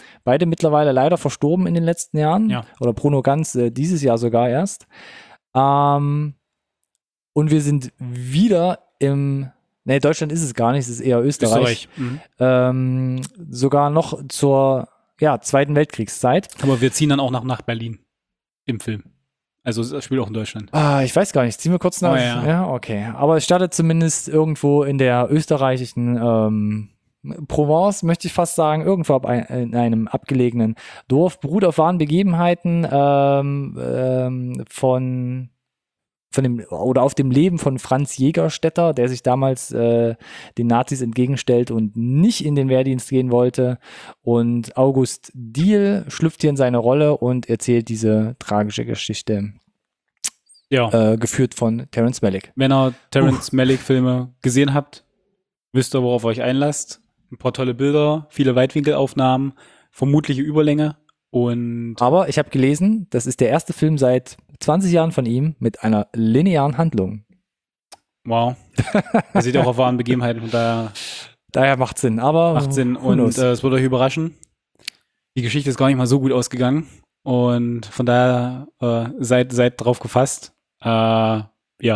Beide mittlerweile leider verstorben in den letzten Jahren. Ja. Oder Bruno Ganz dieses Jahr sogar erst. Und wir sind wieder Deutschland ist es gar nicht, es ist eher Österreich. Sogar noch zur Zweiten Weltkriegszeit. Aber wir ziehen dann auch nach Berlin im Film. Also es spielt auch in Deutschland. Ich weiß gar nicht, ziehen wir kurz nach. Oh, ja. Ja, okay. Aber es startet zumindest irgendwo in der österreichischen Provence, möchte ich fast sagen, irgendwo in einem abgelegenen Dorf, beruht auf wahren Begebenheiten auf dem Leben von Franz Jägerstätter, der sich damals den Nazis entgegenstellt und nicht in den Wehrdienst gehen wollte. Und August Diehl schlüpft hier in seine Rolle und erzählt diese tragische Geschichte, geführt von Terrence Malick. Wenn ihr Terrence Malick-Filme gesehen habt, wisst ihr, worauf ihr euch einlasst. Ein paar tolle Bilder, viele Weitwinkelaufnahmen, vermutliche Überlänge. Aber ich habe gelesen, das ist der erste Film seit 20 Jahren von ihm mit einer linearen Handlung. Wow. Er sieht auch auf wahren Begebenheiten, von daher macht Sinn. Aber macht Sinn. Und es wird euch überraschen. Die Geschichte ist gar nicht mal so gut ausgegangen. Und von daher seid drauf gefasst. Ja.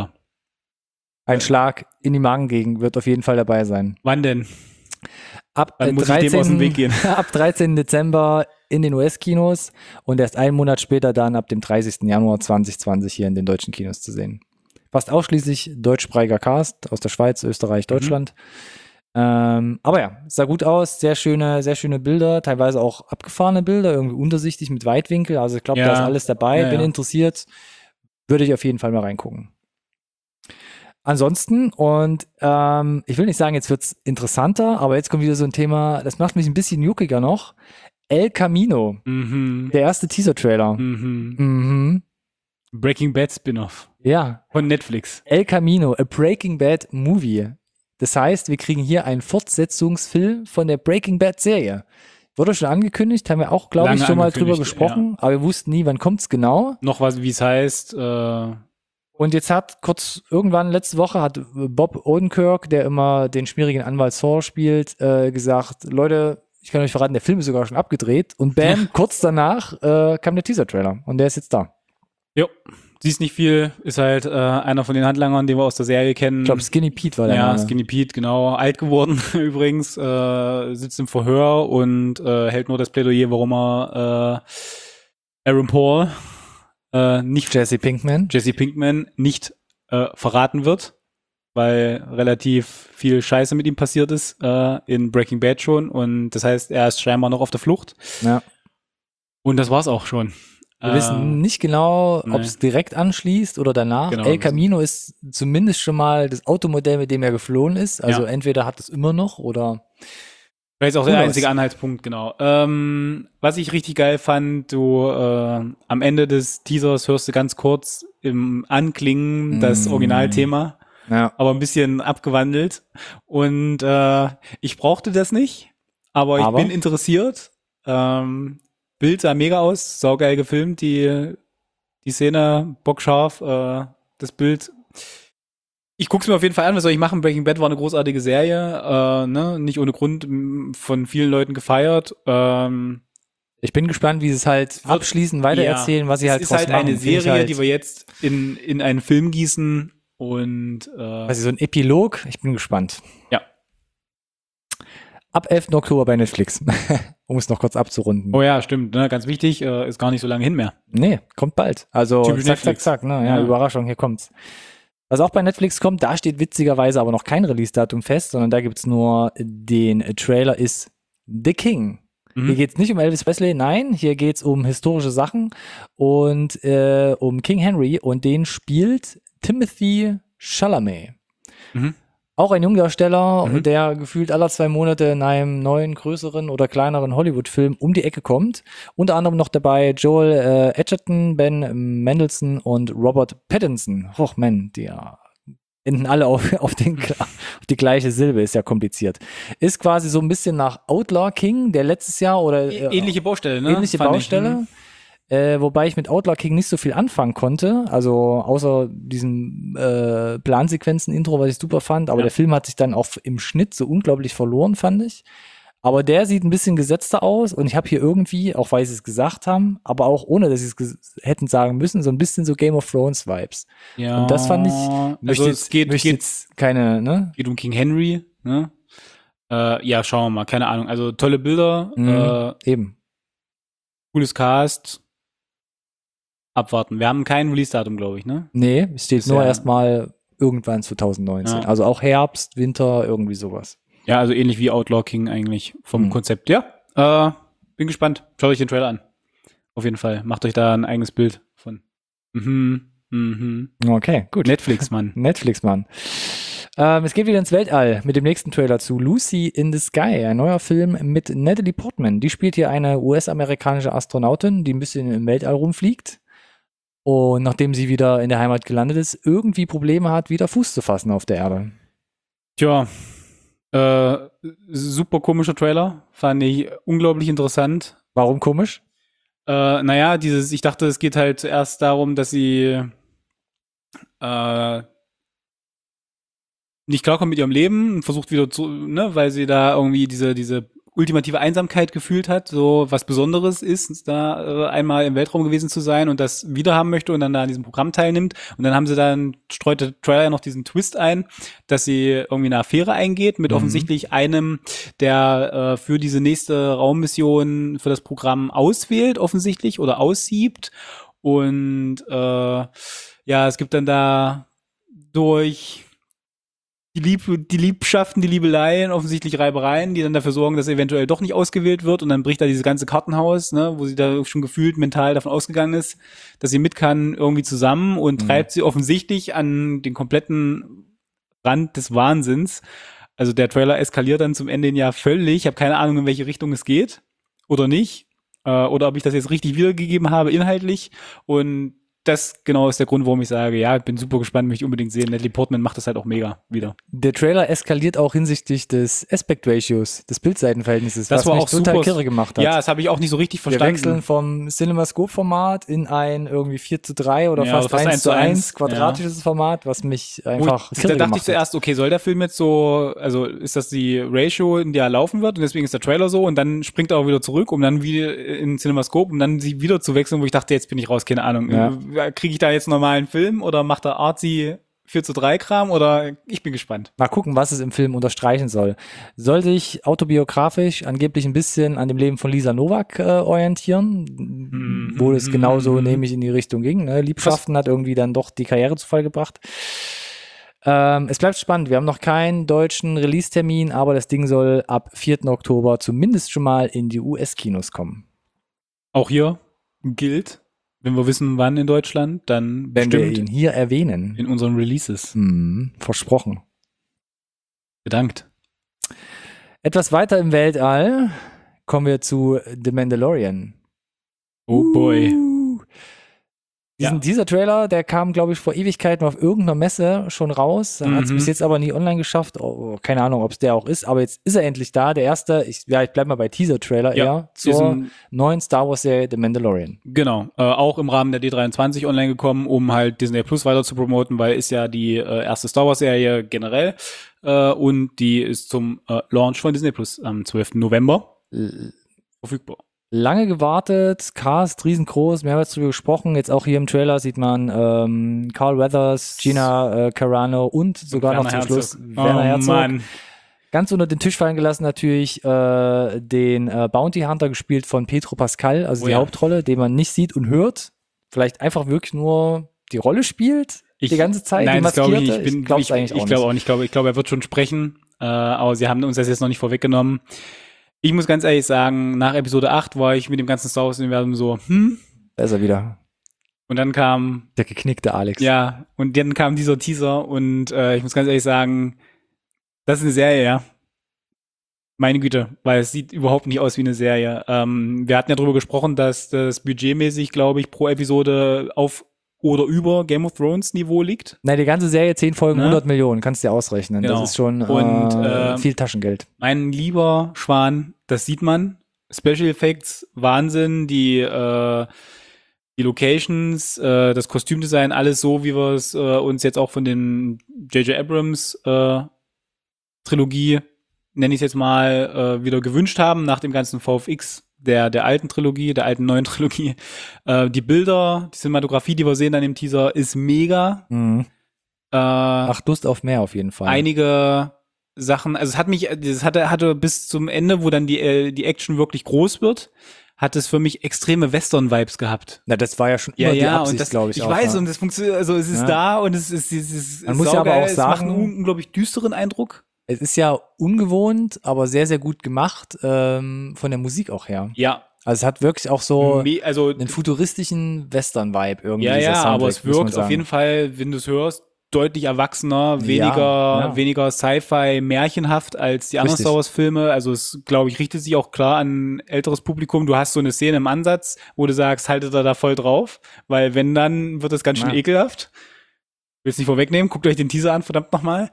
Ein Schlag in die Magengegend wird auf jeden Fall dabei sein. Wann denn? Dann muss ich dem aus dem Weg gehen. Ab 13. Dezember in den US-Kinos und erst einen Monat später dann ab dem 30. Januar 2020 hier in den deutschen Kinos zu sehen. Fast ausschließlich deutschsprachiger Cast aus der Schweiz, Österreich, Deutschland. Aber ja, sah gut aus, sehr schöne Bilder, teilweise auch abgefahrene Bilder, irgendwie untersichtig mit Weitwinkel. Also ich glaube, da ist alles dabei. Bin interessiert, würde ich auf jeden Fall mal reingucken. Ansonsten, und ich will nicht sagen, jetzt wird's interessanter, aber jetzt kommt wieder so ein Thema, das macht mich ein bisschen juckiger noch. El Camino, der erste Teaser-Trailer. Breaking Bad Spin-off. Ja. Von Netflix. El Camino, a Breaking Bad Movie. Das heißt, wir kriegen hier einen Fortsetzungsfilm von der Breaking Bad Serie. Wurde schon angekündigt, haben wir auch, glaube ich, schon mal drüber gesprochen, aber wir wussten nie, wann kommt's genau. Noch was, wie es heißt, Und jetzt hat irgendwann letzte Woche hat Bob Odenkirk, der immer den schmierigen Anwalt Saul spielt, gesagt, Leute, ich kann euch verraten, der Film ist sogar schon abgedreht. Und bam, kurz danach kam der Teaser-Trailer und der ist jetzt da. Jo, siehst nicht viel, ist halt einer von den Handlangern, den wir aus der Serie kennen. Ich glaube, Skinny Pete war der Name. Ja, Skinny Pete, genau. Alt geworden übrigens, sitzt im Verhör und hält nur das Plädoyer, warum er Aaron Paul nicht Jesse Pinkman nicht verraten wird, weil relativ viel Scheiße mit ihm passiert ist in Breaking Bad schon und das heißt, er ist scheinbar noch auf der Flucht. Ja. Und das war's auch schon. Wir wissen nicht genau, ob es direkt anschließt oder danach. Genau. El Camino ist zumindest schon mal das Automodell, mit dem er geflohen ist. Also entweder hat es immer noch oder Vielleicht ist auch der einzige Anhaltspunkt, genau. Was ich richtig geil fand, am Ende des Teasers hörst du ganz kurz im Anklingen das Originalthema, aber ein bisschen abgewandelt. Und ich brauchte das nicht, aber ich bin interessiert. Bild sah mega aus, saugeil gefilmt, die Szene, bockscharf, das Bild. Ich guck's mir auf jeden Fall an, was soll ich machen? Breaking Bad war eine großartige Serie, nicht ohne Grund von vielen Leuten gefeiert. Ich bin gespannt, wie sie es halt abschließen, weitererzählen, was sie halt draus machen. Es ist halt eine Serie, die wir jetzt in einen Film gießen und also so ein Epilog, ich bin gespannt. Ja. Ab 11. Oktober bei Netflix, um es noch kurz abzurunden. Oh ja, stimmt, ne? Ganz wichtig, ist gar nicht so lange hin mehr. Nee, kommt bald. Also typisch zack, Netflix. zack, zack, ne? Ja, Überraschung, hier kommt's. Was auch bei Netflix kommt, da steht witzigerweise aber noch kein Release-Datum fest, sondern da gibt's nur den Trailer ist The King. Hier geht's nicht um Elvis Presley, nein, hier geht's um historische Sachen und um King Henry und den spielt Timothy Chalamet. Auch ein Jungdarsteller, der gefühlt alle 2 Monate in einem neuen, größeren oder kleineren Hollywood-Film um die Ecke kommt. Unter anderem noch dabei Joel Edgerton, Ben Mendelsohn und Robert Pattinson. Och man, die enden alle auf die gleiche Silbe, ist ja kompliziert. Ist quasi so ein bisschen nach Outlaw King, der letztes Jahr oder ähnliche Baustelle, ne? Ähnliche Baustelle. Wobei ich mit Outlaw King nicht so viel anfangen konnte, also außer diesen Plansequenzen-Intro, was ich super fand, aber der Film hat sich dann auch im Schnitt so unglaublich verloren, fand ich. Aber der sieht ein bisschen gesetzter aus und ich habe hier irgendwie, auch weil sie es gesagt haben, aber auch ohne, dass sie es hätten sagen müssen, so ein bisschen so Game of Thrones Vibes. Ja. Und das fand ich, Also es geht jetzt keine, ne? um King Henry, ne? Ja, schauen wir mal, keine Ahnung. Also tolle Bilder, Eben. cooles Cast. Abwarten. Wir haben kein Release-Datum, glaube ich, ne? Nee, es steht nur ja- erstmal irgendwann 2019. Ja. Also auch Herbst, Winter, irgendwie sowas. Ja, also ähnlich wie Outlaw King eigentlich vom Konzept. Ja, bin gespannt. Schaut euch den Trailer an. Auf jeden Fall. Macht euch da ein eigenes Bild von. Okay, gut. Netflix, Mann. Netflix, Mann. Es geht wieder ins Weltall mit dem nächsten Trailer zu Lucy in the Sky, ein neuer Film mit Natalie Portman. Die spielt hier eine US-amerikanische Astronautin, die ein bisschen im Weltall rumfliegt. Und nachdem sie wieder in der Heimat gelandet ist, irgendwie Probleme hat, wieder Fuß zu fassen auf der Erde. Tja, super komischer Trailer. Fand ich unglaublich interessant. Warum komisch? Naja, ich dachte, es geht halt zuerst darum, dass sie nicht klarkommt mit ihrem Leben und versucht wieder zu, ne, weil sie da irgendwie diese ultimative Einsamkeit gefühlt hat, so was Besonderes ist, da einmal im Weltraum gewesen zu sein und das wieder haben möchte und dann da an diesem Programm teilnimmt. Und dann haben sie dann, streut der Trailer noch diesen Twist ein, dass sie irgendwie eine Affäre eingeht mit offensichtlich einem, der für diese nächste Raummission für das Programm auswählt, offensichtlich, oder aussiebt. Und ja, es gibt dann da durch die Liebschaften, die Liebeleien, offensichtlich Reibereien, die dann dafür sorgen, dass er eventuell doch nicht ausgewählt wird und dann bricht da dieses ganze Kartenhaus, ne, wo sie da schon gefühlt mental davon ausgegangen ist, dass sie mit kann, irgendwie zusammen und treibt sie offensichtlich an den kompletten Rand des Wahnsinns. Also der Trailer eskaliert dann zum Ende hin ja völlig. Ich habe keine Ahnung, in welche Richtung es geht oder nicht. Oder ob ich das jetzt richtig wiedergegeben habe inhaltlich. Und das genau ist der Grund, warum ich sage, ja, ich bin super gespannt, möchte ich unbedingt sehen. Natalie Portman macht das halt auch mega wieder. Der Trailer eskaliert auch hinsichtlich des Aspect Ratios, des Bildseitenverhältnisses, Das was war mich auch total super kirre gemacht hat. Ja, das habe ich auch nicht so richtig Wir verstanden. wechseln vom CinemaScope-Format in ein irgendwie 4:3 oder fast 1:1 quadratisches Format, was mich einfach Da dachte ich zuerst, okay, soll der Film jetzt so, also ist das die Ratio, in der er laufen wird und deswegen ist der Trailer so und dann springt er auch wieder zurück, um dann wieder in CinemaScope, um dann sie wieder zu wechseln, wo ich dachte, jetzt bin ich raus, keine Ahnung. Ja. Kriege ich da jetzt einen normalen Film oder macht er artsy 4:3 Kram oder ich bin gespannt. Mal gucken, was es im Film unterstreichen soll. Soll sich autobiografisch angeblich ein bisschen an dem Leben von Lisa Nowak orientieren, wo es genauso nämlich in die Richtung ging. Ne? Liebschaften hat irgendwie dann doch die Karriere zu Fall gebracht. Es bleibt spannend. Wir haben noch keinen deutschen Release-Termin, aber das Ding soll ab 4. Oktober zumindest schon mal in die US-Kinos kommen. Auch hier gilt, wenn wir wissen, wann in Deutschland, dann wenn wir ihn hier erwähnen. In unseren Releases. Versprochen. Bedankt. Etwas weiter im Weltall kommen wir zu The Mandalorian. Oh boy. Dieser Trailer, der kam, glaube ich, vor Ewigkeiten auf irgendeiner Messe schon raus. Hat es bis jetzt aber nie online geschafft. Oh, keine Ahnung, ob es der auch ist. Aber jetzt ist er endlich da. Der erste, ich bleib mal bei Teaser-Trailer eher, zur neuen Star Wars-Serie The Mandalorian. Genau. Auch im Rahmen der D23 online gekommen, um halt Disney Plus weiter zu promoten, weil ist ja die erste Star Wars-Serie generell. Und die ist zum Launch von Disney Plus am 12. November verfügbar. Lange gewartet, Cast riesengroß, wir haben jetzt drüber gesprochen, jetzt auch hier im Trailer sieht man Carl Weathers, Gina Carano und sogar noch zum Schluss Werner Herzog. Mann. Ganz unter den Tisch fallen gelassen natürlich den Bounty Hunter gespielt von Pedro Pascal, also die Hauptrolle, den man nicht sieht und hört, vielleicht einfach wirklich nur die Rolle spielt die ganze Zeit. Nein, das glaube ich, ich glaube auch nicht. Ich glaube, er wird schon sprechen, aber sie haben uns das jetzt noch nicht vorweggenommen. Ich muss ganz ehrlich sagen, nach Episode 8 war ich mit dem ganzen Star Wars-Universum so, Da ist er wieder. Und dann kam der geknickte Alex. Ja, und dann kam dieser Teaser und ich muss ganz ehrlich sagen, das ist eine Serie, ja. Meine Güte, weil es sieht überhaupt nicht aus wie eine Serie. Wir hatten ja drüber gesprochen, dass das budgetmäßig, glaube ich, pro Episode auf oder über Game of Thrones Niveau liegt. Nein, die ganze Serie 10 Folgen, 100 Millionen, kannst du dir ausrechnen. Genau. Das ist schon viel Taschengeld. Mein lieber Schwan, das sieht man. Special Effects, Wahnsinn, die Locations, das Kostümdesign, alles so, wie wir es uns jetzt auch von den J.J. Abrams Trilogie nenne ich es jetzt mal, wieder gewünscht haben nach dem ganzen VFX der alten Trilogie, der alten neuen Trilogie. Die Bilder, die Cinematografie, die wir sehen an dem Teaser, ist mega. Mhm. Ach, Lust auf mehr auf jeden Fall. Einige Sachen, also es hatte bis zum Ende, wo dann die Action wirklich groß wird, hat es für mich extreme Western-Vibes gehabt. Na, das war ja schon immer die Absicht, glaube ich. Ich auch, weiß, ja. und es funktioniert, also es ist da und es ist Man muss ja aber auch es macht sagen, einen unglaublich düsteren Eindruck. Es ist ja ungewohnt, aber sehr, sehr gut gemacht, von der Musik auch her. Ja. Also es hat wirklich auch so also einen futuristischen Western-Vibe irgendwie. Ja, dieser ja, aber es Soundtrack, muss man wirkt auf sagen. jeden Fall, wenn du es hörst, deutlich erwachsener, weniger Sci-Fi, märchenhaft als die anderen Richtig. Star Wars-Filme. Also es, glaube ich, richtet sich auch klar an älteres Publikum. Du hast so eine Szene im Ansatz, wo du sagst, haltet da voll drauf, weil wenn, dann wird das ganz schön ekelhaft. Will's nicht vorwegnehmen, guckt euch den Teaser an, verdammt nochmal.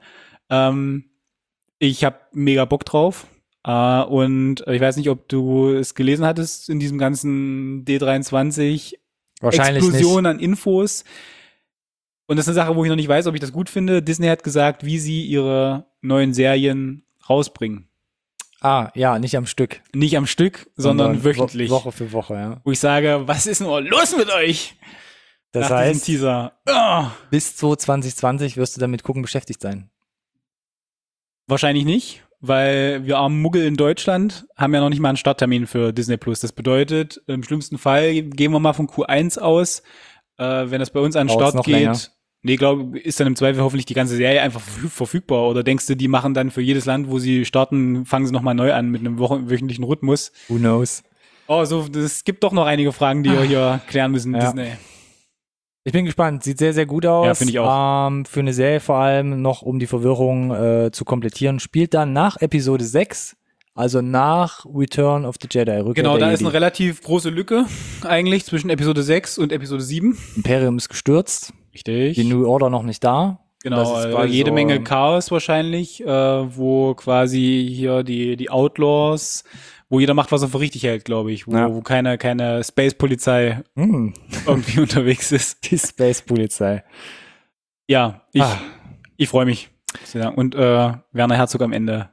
Ich habe mega Bock drauf. Und ich weiß nicht, ob du es gelesen hattest in diesem ganzen D23 Wahrscheinlich Explosion nicht. an Infos. Und das ist eine Sache, wo ich noch nicht weiß, ob ich das gut finde. Disney hat gesagt, wie sie ihre neuen Serien rausbringen. Ah, ja, nicht am Stück. Nicht am Stück, sondern wöchentlich. Woche für Woche, ja. Wo ich sage, was ist nur los mit euch? Das Nach diesem heißt, Teaser. bis 2020 wirst du damit gucken beschäftigt sein. Wahrscheinlich nicht, weil wir armen Muggel in Deutschland haben ja noch nicht mal einen Starttermin für Disney Plus. Das bedeutet, im schlimmsten Fall gehen wir mal von Q1 aus, wenn das bei uns an den Dauert's Start noch geht. länger? Nee, glaube, ist dann im Zweifel hoffentlich die ganze Serie einfach verfügbar. Oder denkst du, die machen dann für jedes Land, wo sie starten, fangen sie nochmal neu an mit einem wöchentlichen Rhythmus? Who knows? Oh, es gibt doch noch einige Fragen, die wir hier klären müssen, Ja. Disney. Ich bin gespannt. Sieht sehr, sehr gut aus. Ja, finde ich auch. Für eine Serie vor allem noch, um die Verwirrung zu komplettieren, spielt dann nach Episode 6, also nach Return of the Jedi. Rückkehr Genau, der da ist Jedi. eine relativ große Lücke eigentlich zwischen Episode 6 und Episode 7. Imperium ist gestürzt. Richtig. Die New Order noch nicht da. Genau, Das ist quasi jede so, Menge Chaos wahrscheinlich, wo quasi hier die Outlaws, wo jeder macht, was er für richtig hält, glaube ich, wo keine Space-Polizei irgendwie unterwegs ist. Die Space-Polizei. Ja, ich freue mich. Und Werner Herzog am Ende.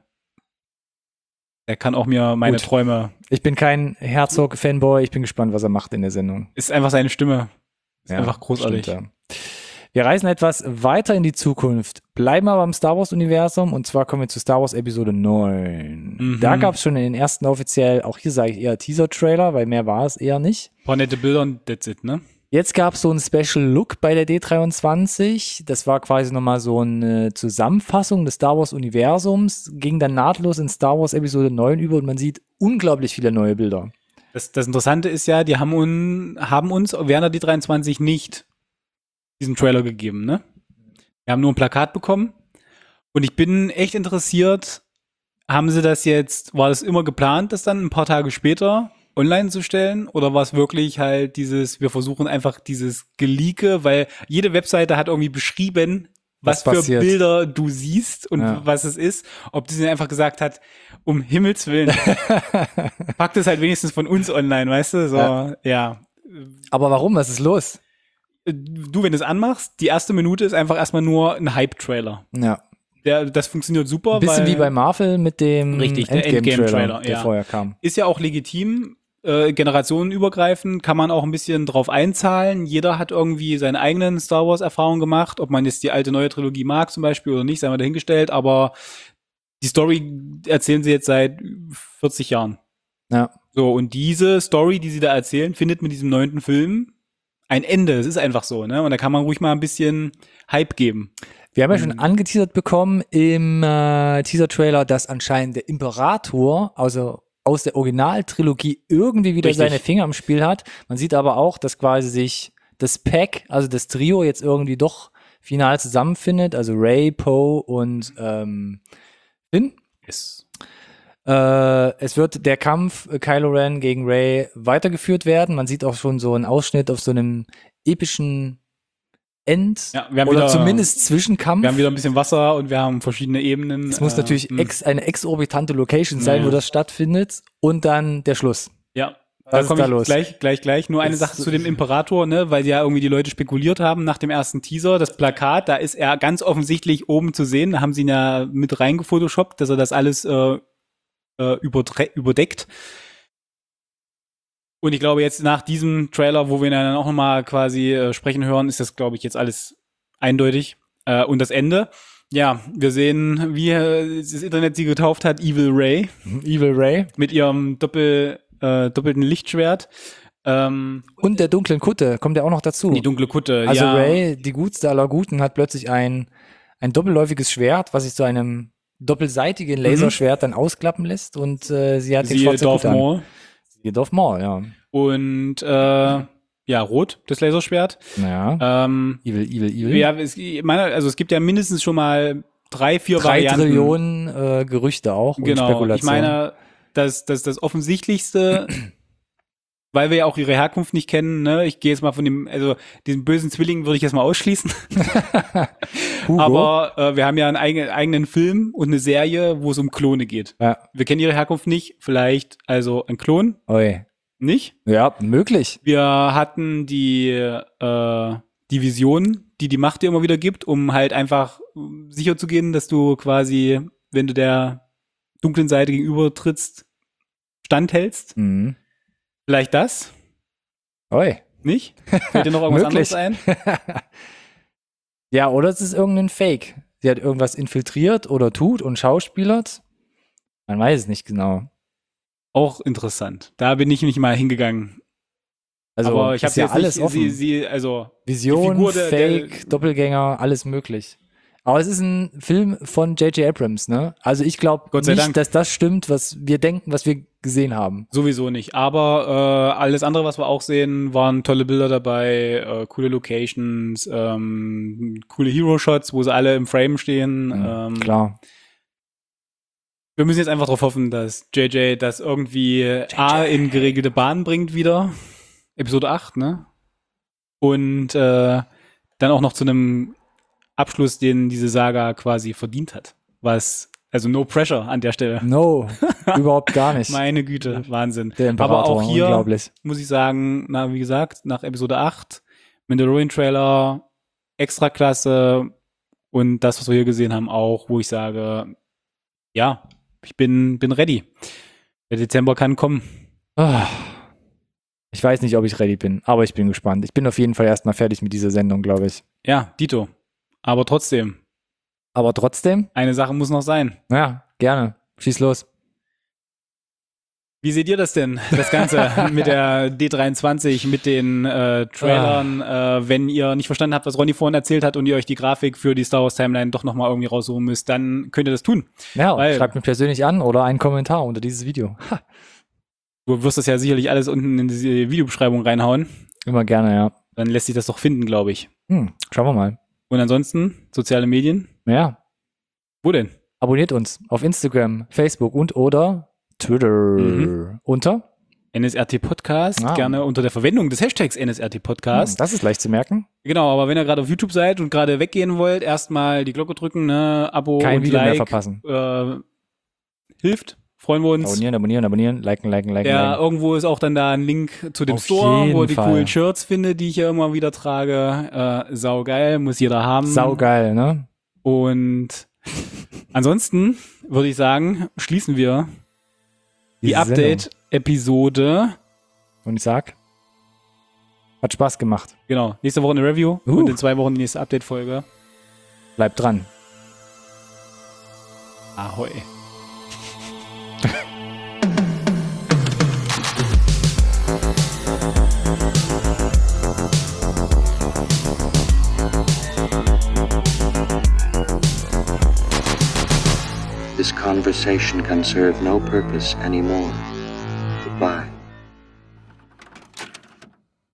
Der kann auch mir meine Gut. Träume. Ich bin kein Herzog-Fanboy. Ich bin gespannt, was er macht in der Sendung. Ist einfach seine Stimme. Ist Ja, einfach großartig. stimmt, ja. Wir reisen etwas weiter in die Zukunft, bleiben aber im Star Wars-Universum und zwar kommen wir zu Star Wars Episode 9. Mhm. Da gab es schon in den ersten offiziell, auch hier sage ich eher Teaser-Trailer, weil mehr war es eher nicht. Ein paar nette Bilder und that's it, ne? Jetzt gab es so einen Special Look bei der D23. Das war quasi nochmal so eine Zusammenfassung des Star Wars-Universums, ging dann nahtlos in Star Wars Episode 9 über und man sieht unglaublich viele neue Bilder. Das Interessante ist ja, die haben uns während der D23 nicht diesen Trailer gegeben, ne? Wir haben nur ein Plakat bekommen und ich bin echt interessiert, war das immer geplant, das dann ein paar Tage später online zu stellen oder war es wirklich halt wir versuchen einfach dieses Geleake, weil jede Webseite hat irgendwie beschrieben, was für passiert. Bilder du siehst und was es ist, ob Disney einfach gesagt hat, um Himmels Willen, packt es halt wenigstens von uns online, weißt du, so, ja. Aber warum? Was ist los? Du, wenn du es anmachst, die erste Minute ist einfach erstmal nur ein Hype-Trailer. Ja. Das funktioniert super. Ein bisschen wie bei Marvel mit dem Richtig, der Endgame-Trailer, Endgame-Trailer, der ja. vorher kam. Ist ja auch legitim, generationenübergreifend, kann man auch ein bisschen drauf einzahlen. Jeder hat irgendwie seine eigenen Star Wars-Erfahrungen gemacht, ob man jetzt die alte neue Trilogie mag zum Beispiel oder nicht, sei mal dahingestellt, aber die Story erzählen sie jetzt seit 40 Jahren. Ja. So, und diese Story, die sie da erzählen, findet mit diesem 9. Film ein Ende. Es ist einfach so, ne? Und da kann man ruhig mal ein bisschen Hype geben. Wir haben ja schon angeteasert bekommen im Teaser-Trailer, dass anscheinend der Imperator, also aus der Originaltrilogie, irgendwie wieder Richtig. seine Finger im Spiel hat. Man sieht aber auch, dass quasi sich das Pack, also das Trio jetzt irgendwie doch final zusammenfindet, also Rey, Poe und Finn. Yes. Es wird der Kampf Kylo Ren gegen Rey weitergeführt werden. Man sieht auch schon so einen Ausschnitt auf so einem epischen Ja, wir haben oder wieder, zumindest Zwischenkampf. Wir haben wieder ein bisschen Wasser und wir haben verschiedene Ebenen. Es muss natürlich eine exorbitante Location sein, Ja. wo das stattfindet und dann der Schluss. Ja, Da komme ich gleich. Nur eine Sache zu dem Imperator, ne, weil ja irgendwie die Leute spekuliert haben nach dem ersten Teaser. Das Plakat, da ist er ganz offensichtlich oben zu sehen. Da haben sie ihn ja mit reingefotoshoppt, dass er das alles überdeckt. Und ich glaube, jetzt nach diesem Trailer, wo wir ihn dann auch nochmal quasi sprechen hören, ist das, glaube ich, jetzt alles eindeutig. Und das Ende. Ja, wir sehen, wie das Internet sie getauft hat, Evil Ray. Evil Ray. Mit ihrem doppelten Lichtschwert. Und der dunklen Kutte, kommt ja auch noch dazu. Die dunkle Kutte, also ja. Ray, die Gutste aller Guten, hat plötzlich ein doppelläufiges Schwert, was sich zu einem doppelseitigen Laserschwert dann ausklappen lässt und sie hat den schwarzen Kutte an. Siehe Darth Maul, ja. Und ja, rot, das Laserschwert. Ja. Evil. Ja, es gibt ja mindestens schon mal 3-4 Varianten. 3 Trillionen Gerüchte auch und Spekulationen. Ich meine, das Offensichtlichste, weil wir ja auch ihre Herkunft nicht kennen, ne? Ich gehe jetzt mal von diesem bösen Zwilling würde ich jetzt mal ausschließen. Aber wir haben ja einen eigenen Film und eine Serie, wo es um Klone geht. Ja. Wir kennen ihre Herkunft nicht, vielleicht also ein Klon. Oi. Nicht? Ja, möglich. Wir hatten die Vision, die Macht dir immer wieder gibt, um halt einfach sicher zu gehen, dass du quasi, wenn du der dunklen Seite gegenüber trittst, standhältst. Mhm. Vielleicht das? Oi. Nicht? Fällt dir noch irgendwas anderes ein? Ja, oder es ist irgendein Fake. Sie hat irgendwas infiltriert oder tut und schauspielert. Man weiß es nicht genau. Auch interessant. Da bin ich nicht mal hingegangen. Also, aber ich habe ja jetzt alles nicht, offen. Vision, Fake, Doppelgänger, alles möglich. Aber es ist ein Film von J.J. Abrams, ne? Also ich glaube nicht, dass das stimmt, was wir denken, was wir gesehen haben. Sowieso nicht. Aber alles andere, was wir auch sehen, waren tolle Bilder dabei, coole Locations, coole Hero-Shots, wo sie alle im Frame stehen. Klar. Wir müssen jetzt einfach darauf hoffen, dass JJ das irgendwie in geregelte Bahnen bringt wieder. Episode 8, ne? Und dann auch noch zu einem Abschluss, den diese Saga quasi verdient hat. Also no pressure an der Stelle. No, überhaupt gar nicht. Meine Güte, Wahnsinn. Der Imperator, aber auch hier unglaublich. Muss ich sagen, wie gesagt, nach Episode 8, Mandalorian-Trailer, extra klasse und das, was wir hier gesehen haben, auch, wo ich sage, ja, ich bin ready. Der Dezember kann kommen. Ich weiß nicht, ob ich ready bin, aber ich bin gespannt. Ich bin auf jeden Fall erstmal fertig mit dieser Sendung, glaube ich. Ja, Dito. Aber trotzdem. Eine Sache muss noch sein. Ja, gerne. Schieß los. Wie seht ihr das denn, das Ganze mit der D23, mit den Trailern, wenn ihr nicht verstanden habt, was Ronny vorhin erzählt hat und ihr euch die Grafik für die Star Wars Timeline doch nochmal irgendwie raussuchen müsst, dann könnt ihr das tun. Ja, schreibt mir persönlich an oder einen Kommentar unter dieses Video. Du wirst das ja sicherlich alles unten in diese Videobeschreibung reinhauen. Immer gerne, ja. Dann lässt sich das doch finden, glaube ich. Schauen wir mal. Und ansonsten, soziale Medien? Ja. Wo denn? Abonniert uns auf Instagram, Facebook und oder Twitter. Unter? NSRT Podcast, gerne unter der Verwendung des Hashtags NSRT Podcast. Das ist leicht zu merken. Genau, aber wenn ihr gerade auf YouTube seid und gerade weggehen wollt, erstmal die Glocke drücken, ne, Abo Kein und Video Like. mehr verpassen. Hilft, freuen wir uns. Abonnieren, liken. Ja, irgendwo ist auch dann da ein Link zu dem auf Store, wo ihr die Fall. coolen Shirts findet, die ich ja immer wieder trage. Saugeil, muss jeder haben. Saugeil, ne? Und ansonsten würde ich sagen, schließen wir die Update-Episode. Und ich sag, hat Spaß gemacht. Genau, nächste Woche eine Review und in 2 Wochen die nächste Update-Folge. Bleibt dran. Ahoi. This conversation can serve no purpose anymore.